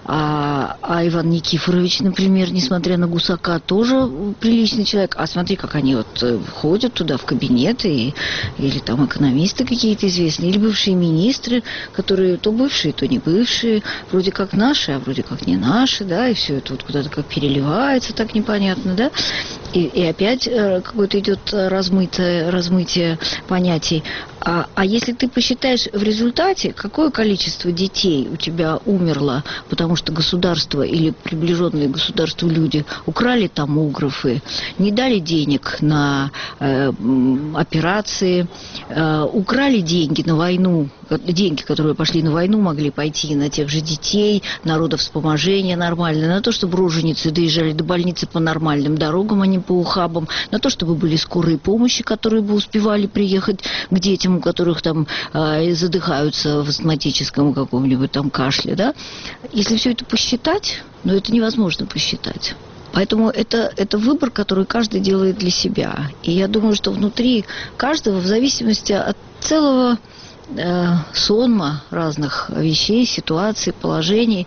А, а Иван Никифорович, например, несмотря на гусака, тоже приличный человек. А смотри, как они вот ходят туда в кабинеты, и, или там экономисты какие-то известные, или бывшие министры, которые то бывшие, то не бывшие, вроде как наши, а вроде как не наши, да, и все это вот куда-то как переливается, так непонятно, да, и, и опять какое-то идет размытое, размытие понятий. А, а если ты посчитаешь в результате, какое количество детей у тебя умерло, потому что государство или приближенные к государству люди украли томографы, не дали денег на э, операции, э, украли деньги на войну, деньги, которые пошли на войну, могли пойти на тех же детей, народовспоможение нормальное, на то, чтобы роженицы доезжали до больницы по нормальным дорогам, а не по ухабам, на то, чтобы были скорые помощи, которые бы успевали приехать к детям, у которых там э, задыхаются в астматическом каком-нибудь там кашле, да. Если все это посчитать, ну, это невозможно посчитать. Поэтому это, это выбор, который каждый делает для себя. И я думаю, что внутри каждого, в зависимости от целого э, сонма разных вещей, ситуаций, положений,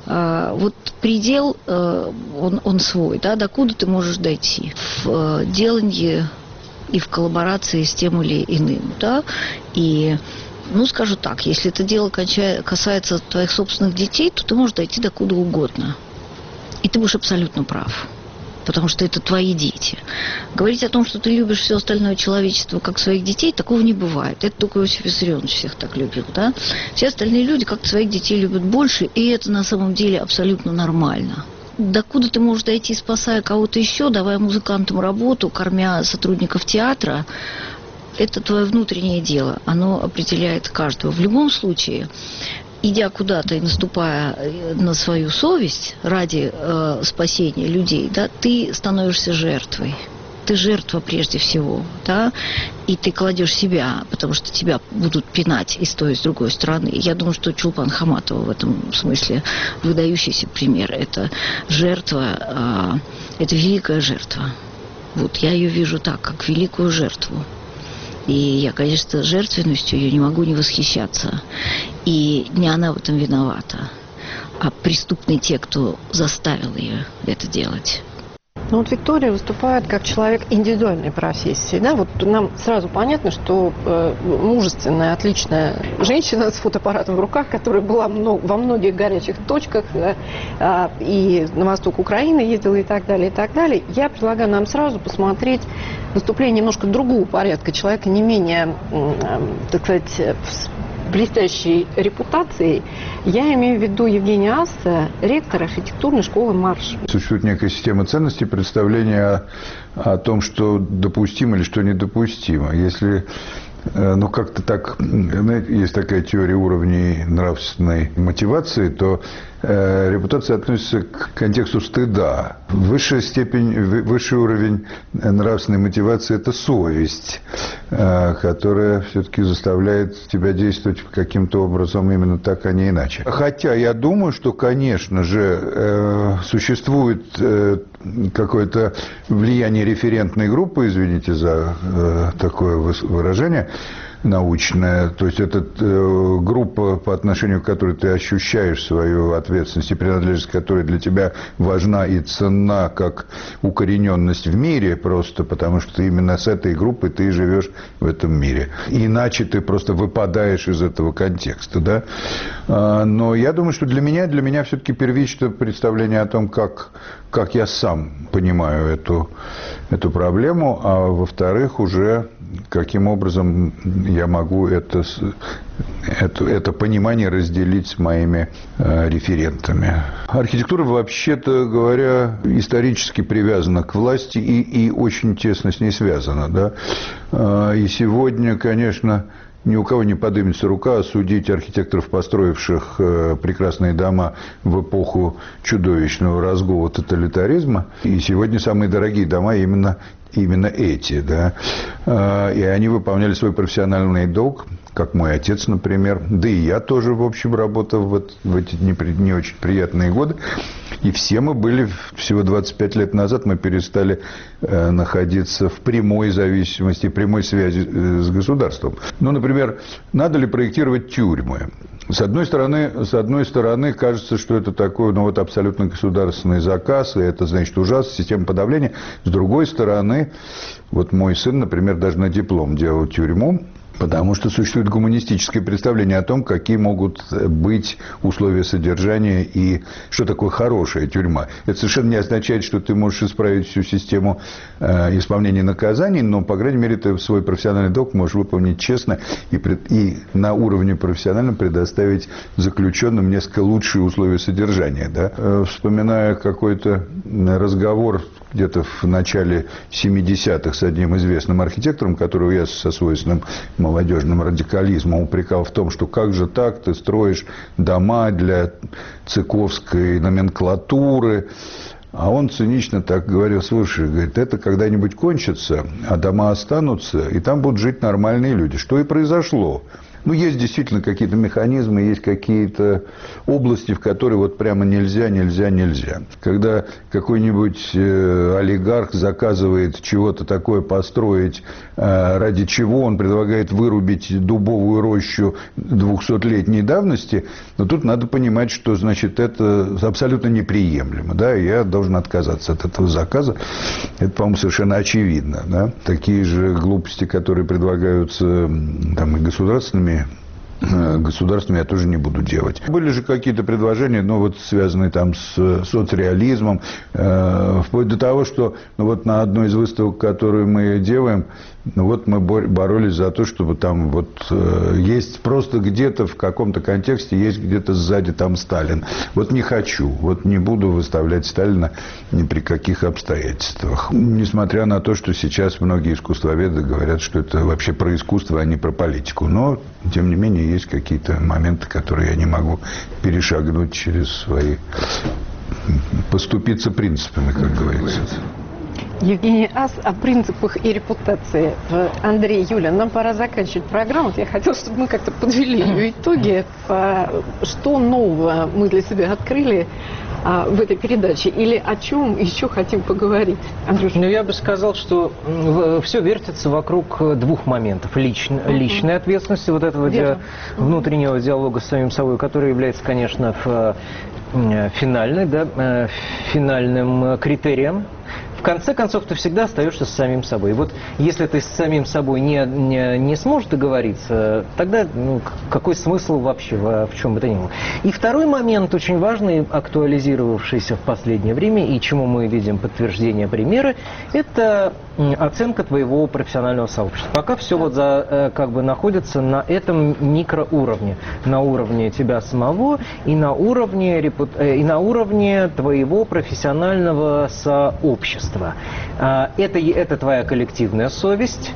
э, вот предел, э, он, он свой, да, докуда ты можешь дойти в э, делании и в коллаборации с тем или иным, да, и, ну, скажу так, если это дело касается твоих собственных детей, то ты можешь дойти до куда угодно, и ты будешь абсолютно прав, потому что это твои дети. Говорить о том, что ты любишь все остальное человечество как своих детей, такого не бывает, это только Иосиф Виссарионович всех так любил, да, все остальные люди как своих детей любят больше, и это на самом деле абсолютно нормально. Докуда ты можешь дойти, спасая кого-то еще, давая музыкантам работу, кормя сотрудников театра, это твое внутреннее дело, оно определяет каждого. В любом случае, идя куда-то и наступая на свою совесть ради э, спасения людей, да, ты становишься жертвой. Ты жертва прежде всего, да, и ты кладешь себя, потому что тебя будут пинать и с той, и с другой стороны. Я думаю, что Чулпан Хаматова в этом смысле выдающийся пример. Это жертва, это великая жертва. Вот я ее вижу так, как великую жертву. И я, конечно, жертвенностью ее не могу не восхищаться. И не она в этом виновата, а преступные те, кто заставил ее это делать. Ну вот Виктория выступает как человек индивидуальной профессии, да, вот нам сразу понятно, что э, мужественная, отличная женщина с фотоаппаратом в руках, которая была много, во многих горячих точках, э, э, и на восток Украины ездила и так далее, и так далее. Я предлагаю нам сразу посмотреть выступление немножко другого порядка, человека не менее, э, так сказать, блестящей репутацией. Я имею в виду Евгения Асса, ректор архитектурной школы «Марш». Существует некая система ценностей, представления о, о том, что допустимо или что недопустимо. Если, ну, как-то так, знаете, есть такая теория уровней нравственной мотивации, то э, репутация относится к контексту стыда. Высшая степень, высший уровень нравственной мотивации – это совесть, э, которая все-таки заставляет тебя действовать каким-то образом именно так, а не иначе. Хотя я думаю, что, конечно же, э, существует э, какое-то влияние референтной группы, извините за э, такое выражение, научная, то есть это э, группа, по отношению к которой ты ощущаешь свою ответственность и принадлежность, которая для тебя важна и ценна как укорененность в мире, просто потому что именно с этой группой ты живешь в этом мире. Иначе ты просто выпадаешь из этого контекста, да. А, но я думаю, что для меня, для меня все-таки первично представление о том, как, как я сам понимаю эту, эту проблему, а во-вторых, уже каким образом я могу это, это, это понимание разделить с моими э, референтами. Архитектура, вообще-то говоря, исторически привязана к власти и, и очень тесно с ней связана. Да? Э, и сегодня, конечно, ни у кого не поднимется рука осудить архитекторов, построивших э, прекрасные дома в эпоху чудовищного разгула тоталитаризма. И сегодня самые дорогие дома именно именно эти, да, и они выполняли свой профессиональный долг, как мой отец, например, да и я тоже, в общем, работал в, в эти не, не очень приятные годы. И все мы были, всего двадцать пять лет назад мы перестали э, находиться в прямой зависимости, прямой связи э, с государством. Ну, например, надо ли проектировать тюрьмы? С одной стороны, с одной стороны, кажется, что это такой, ну, вот абсолютно государственный заказ, и это, значит, ужасно, система подавления. С другой стороны, вот мой сын, например, даже на диплом делал тюрьму, потому что существует гуманистическое представление о том, какие могут быть условия содержания и что такое хорошая тюрьма. Это совершенно не означает, что ты можешь исправить всю систему э, исполнения наказаний, но, по крайней мере, ты свой профессиональный долг можешь выполнить честно и, пред, и на уровне профессиональном предоставить заключенным несколько лучшие условия содержания. Да? Э, вспоминая какой-то разговор где-то в начале семидесятых с одним известным архитектором, которого я со свойственным молодежным радикализмом упрекал в том, что как же так, ты строишь дома для цыковской номенклатуры. А он цинично так говорил: слушай, говорит, это когда-нибудь кончится, а дома останутся, и там будут жить нормальные люди. Что и произошло. Ну, есть действительно какие-то механизмы, есть какие-то области, в которые вот прямо нельзя, нельзя, нельзя. Когда какой-нибудь э, олигарх заказывает чего-то такое построить, э, ради чего он предлагает вырубить дубовую рощу двухсотлетней давности, но тут надо понимать, что, значит, это абсолютно неприемлемо, да, и я должен отказаться от этого заказа. Это, по-моему, совершенно очевидно, да. Такие же глупости, которые предлагаются там и государственными государством я тоже не буду делать. Были же какие-то предложения, ну, вот, связанные там с соцреализмом, э, вплоть до того, что ну, вот на одной из выставок, которую мы делаем, ну, вот мы боролись за то, чтобы там вот э, есть просто где-то в каком-то контексте, есть где-то сзади там Сталин. Вот не хочу, вот не буду выставлять Сталина ни при каких обстоятельствах. Несмотря на то, что сейчас многие искусствоведы говорят, что это вообще про искусство, а не про политику. Но, тем не менее, есть какие-то моменты, которые я не могу перешагнуть через свои, поступиться принципами, как говорится. Евгений Ас о принципах и репутации. Андрей, Юля, нам пора заканчивать программу. Я хотела, чтобы мы как-то подвели ее итоги. Что нового мы для себя открыли в этой передаче? Или о чем еще хотим поговорить? Андрюша? Ну, я бы сказал, что все вертится вокруг двух моментов. Лично, uh-huh. Личной ответственности, вот этого ди- внутреннего диалога с самим собой, который является, конечно, в, финальной, да, финальным критерием. В конце концов, ты всегда остаешься с самим собой. Вот если ты с самим собой не, не, не сможешь договориться, тогда ну, какой смысл вообще в, в чем бы то ни было. И второй момент, очень важный, актуализировавшийся в последнее время, и чему мы видим подтверждение, примеры, это оценка твоего профессионального сообщества. Пока все вот за, как бы находится на этом микроуровне, на уровне тебя самого и на уровне, и на уровне твоего профессионального сообщества. Это, это твоя коллективная совесть.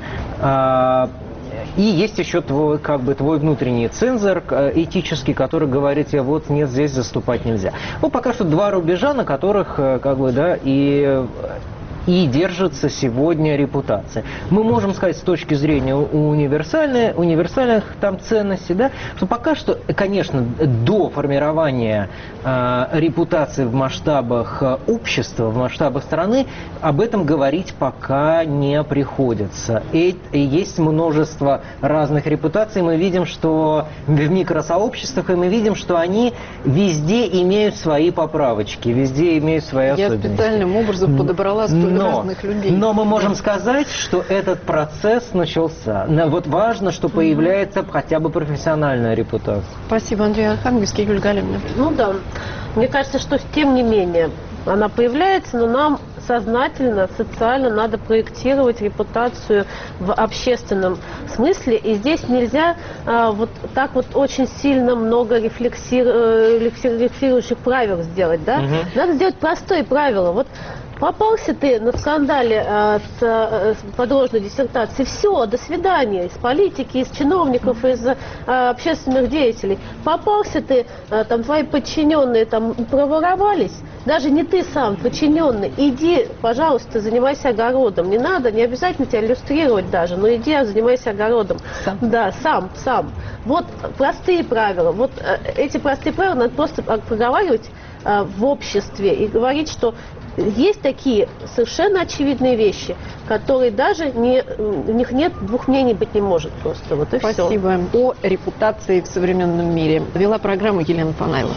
И есть еще твой, как бы, твой внутренний цензор этический, который говорит тебе, вот нет, здесь заступать нельзя. Ну, пока что два рубежа, на которых, как бы, да, и... и держится сегодня репутация. Мы можем сказать с точки зрения универсальной, универсальных там ценностей, да, что пока что, конечно, до формирования э, репутации в масштабах общества, в масштабах страны, об этом говорить пока не приходится. И, и есть множество разных репутаций. Мы видим, что в микросообществах, и мы видим, что они везде имеют свои поправочки, везде имеют свои Я особенности. Я специальным образом подобрала столь Но, разных людей. но мы можем сказать, что этот процесс начался. Вот важно, что появляется хотя бы профессиональная репутация. Спасибо, Андрей Архангельский, Юлия Галимовна. Ну да. Мне кажется, что тем не менее она появляется, но нам сознательно, социально надо проектировать репутацию в общественном смысле. И здесь нельзя а, вот так вот очень сильно много рефлексиру... рефлексирующих правил сделать. Да? Угу. Надо сделать простые правила. Вот попался ты на скандале а, с, а, с подложной диссертацией, все, до свидания, из политики, из чиновников, из а, общественных деятелей. Попался ты, а, там твои подчиненные там проворовались, даже не ты сам, подчиненный, иди, пожалуйста, занимайся огородом. Не надо, не обязательно тебя иллюстрировать даже, но иди, занимайся огородом. Сам. Да, сам, сам. Вот простые правила. Вот э, эти простые правила надо просто проговаривать э, в обществе и говорить, что есть такие совершенно очевидные вещи, которые даже не, у них нет, двух мнений быть не может просто. Вот и Спасибо. все. О репутации в современном мире вела программу Елена Панаева.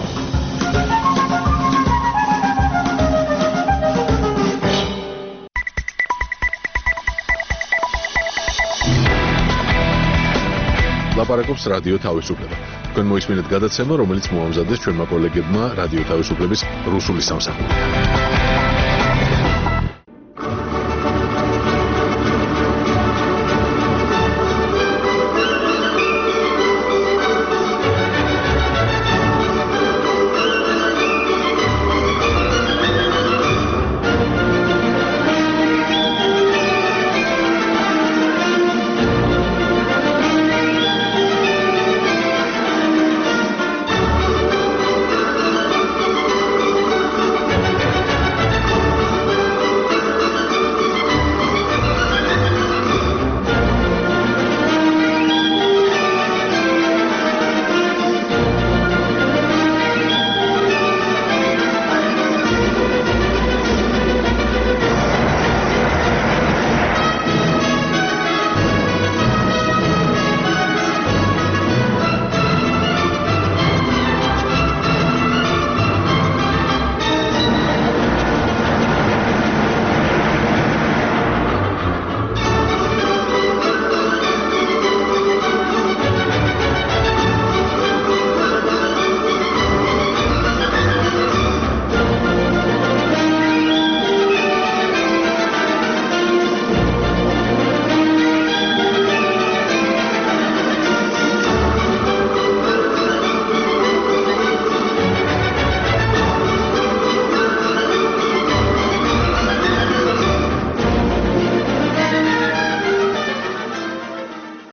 ლაპარაკობს რადიო თავისუფლება. თქვენ მოისმინეთ გადაცემა, რომელიც მოამზადეს ჩვენმა კოლეგებმა რადიო თავისუფლების რუსული სამსახური.